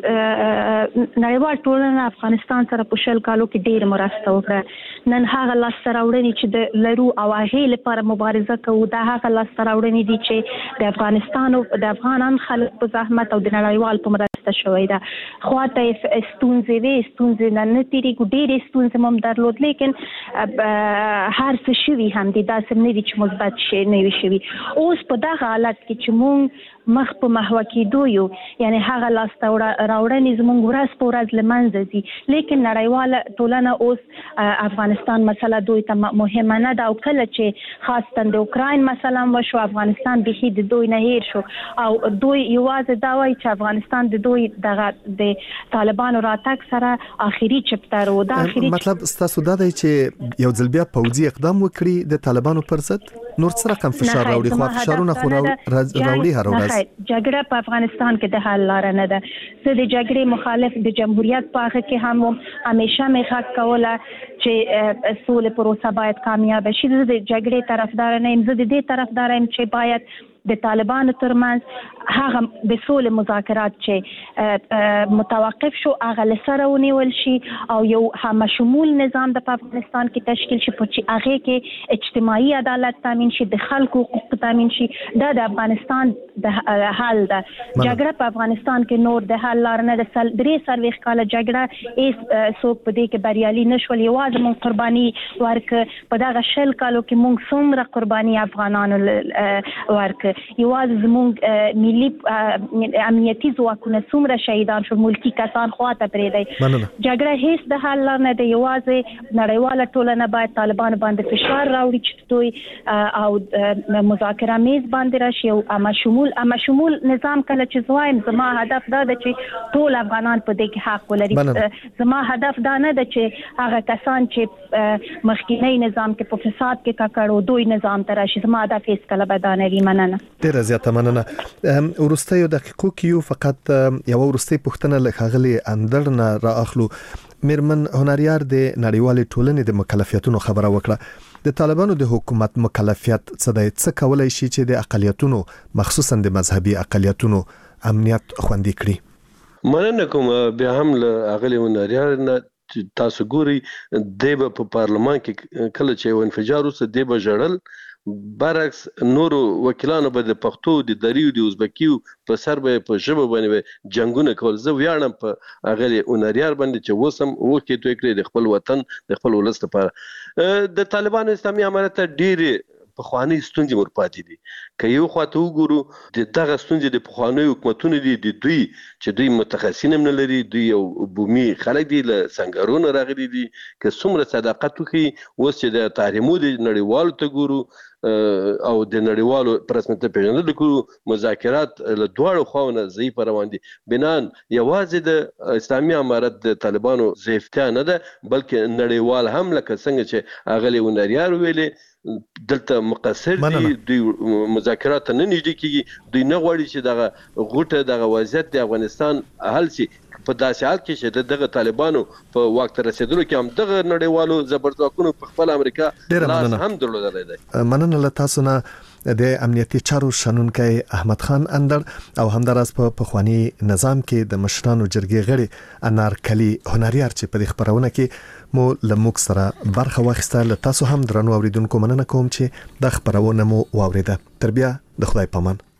چې نړیوال ټولنه افغانستان سره په شل کالو کې ډېر مرسته وکړه، نن هغه لاسته راوړنې چې د لرو او هغې لپاره مبارزه کوو، دا هغه لاسته راوړنې دي چې د افغانستان او د افغانان خلک په زحمت او د نړیوال په مرسته شوی ده. خواته ستونزې وې، ستونزې نه تېرېږو، ډېرې ستونزې مو هم درلود، لیکن هر څه شوي هم دي، داسې نه دي چې مثبت شي نه وي شوي. اوس په دغه حالت کې چې مونږ مخ په محوه کېدو یو، یعنی هغه لاسته راوړنې زموږ ورځ په ورځ له منځه ځي، لیکن نړیواله ټولنه اوس افغانستان مسله دوی ته مهمه نه ده، او کله چې خاصتا د اوکراین مسله وشو، افغانستان بیخي د دوی نه هیر شو، او دوی یوازې دا وایي چې افغانستان د دوی دغه د طالبانو راتګ سره آخري چپتر و. دا آخري مطلب ستاسو دا دی چې یو ځل بیا پوځي اقدام وکړي د طالبانو پر ضد، نور څه رقم فشار راوړي؟ خو فشارونه خو راوړي هر ورځ. جګړه په افغانستان کې د حل لاره نه ده. زه د جګړې مخالف د جمهوریت په هغه کې هم همیشه مې غږ کوله چې سولې پروسه باید کامیاب شي. زه د جګړې طرفدار نه یم، زه د دې طرفدار یم چې باید د طالبانو ترمنځ هغه د سولې مذاکرات چې متوقف شو هغه لسره ونیول شي، او یو همشمول نظام د افغانستان کې تشکیل شي چې هغه کې اجتماعي عدالت تامین شي، د خلکو حقوق تامین شي. دا د افغانستان د حل ده. جګړه په افغانستان کې نور د حل لار نه ده. 3 کاله جګړه هیڅ څوک په دې کې بریالي نشول. یوازې مونږ قرباني ورک په دغه 10 کالو کې مونږ څومره قرباني افغانانو ورک، یوازې زموږ ملي امنیتي ځواکونه څومره شهیدان شول، ملکی کسان خواته پرېږدي. جګړه هیڅ د حل لار نه ده. یوازې نړیواله ټولنه باید طالبان باندې فشار راوړي چې دوی او مذاکره میز باندې راشي، او همشمول نظام. کله چې زوایم زما هدف دا ده چې ټول افغانان په دې کې حق ولري. زما هدف دا نه ده چې هغه کسان چې مخکینی نظام کې په فساد کې ککړ او دوی نظام ته راشي. زما هدف هیڅ کله به دا نه وي. مننه. ډیره زیاته مننه. ورستیو دقیقو کې فقط یو ورستی پوښتنه لخغلی اندر نه را اخلو. میرمن هنریار د نړیوال ټولنې د مکلفیتونو خبره وکړه. د طالبانو د حکومت مکلفیت څه دی؟ څه کولای شي چې د اقلیتونو مخصوصا د مذهبي اقلیتونو امنیت خوندي کړي؟ مننه کوم. بیا هم له اغلی هنریار نه تاسو ګوري د په پارلمان کې کله چې یو انفجار وسه د بجړل، برعکس نورو وکیلانو به د پښتو د دریو د ازبکیو په سر به په ژبه باندې جنگونه کول. زه ویاړم په هغه اونریار باندې چې وسم وکي توې کړې د خپل وطن د خپل ولست لپاره. د طالبانو اسلامي امارت ډېر پخوانی ستونزې ورپاتې دي. که یو خواته وګورو د دغه ستونزې د پخوانی حکومتونو دي، د دوی چې دوی متخصصین هم نه لري، دوی یو بومي خلک دي له سنگرونو راغلي دي. که څومره صداقت وکړي، اوس چې د تحریمو د نړیوالو ته ګورو او د نړیوالو پر رسمیت پیژندلو کې مذاکرات له دواړو خواونو ضعیف روان دي. بنان یوازې د اسلامي امارت د طالبانو ضعیفتیا نه ده، بلکې نړیوال هم لکه څنګه چې اغلی ونریار ویلې دلته مقصر دي. دوی مذاکرات نه نږدې کیږي. دوی نه غواړي چې دغه غوټه دغه وضعیت د افغانستان حل شي. په داسې حال کې چې دغه طالبانو په وخت رسیدلو کې هم دغه نړیوالو زبرځواکونو په خپل امریکا لاس هم درلودلی دی. مننه له تاسو نه د امنیتي چارو شنونکی احمد خان اندر، او همداراز په پخوانی نظام کې د مشرانو جرګې غړي انارکلي هنریار چې په خبرونه کې مو لموږ سره برخه واخیسته. له تاسو هم درنو اوریدونکو مننه کوم چې د خبرونه مو واوریده. تر بیا د خدای پامان.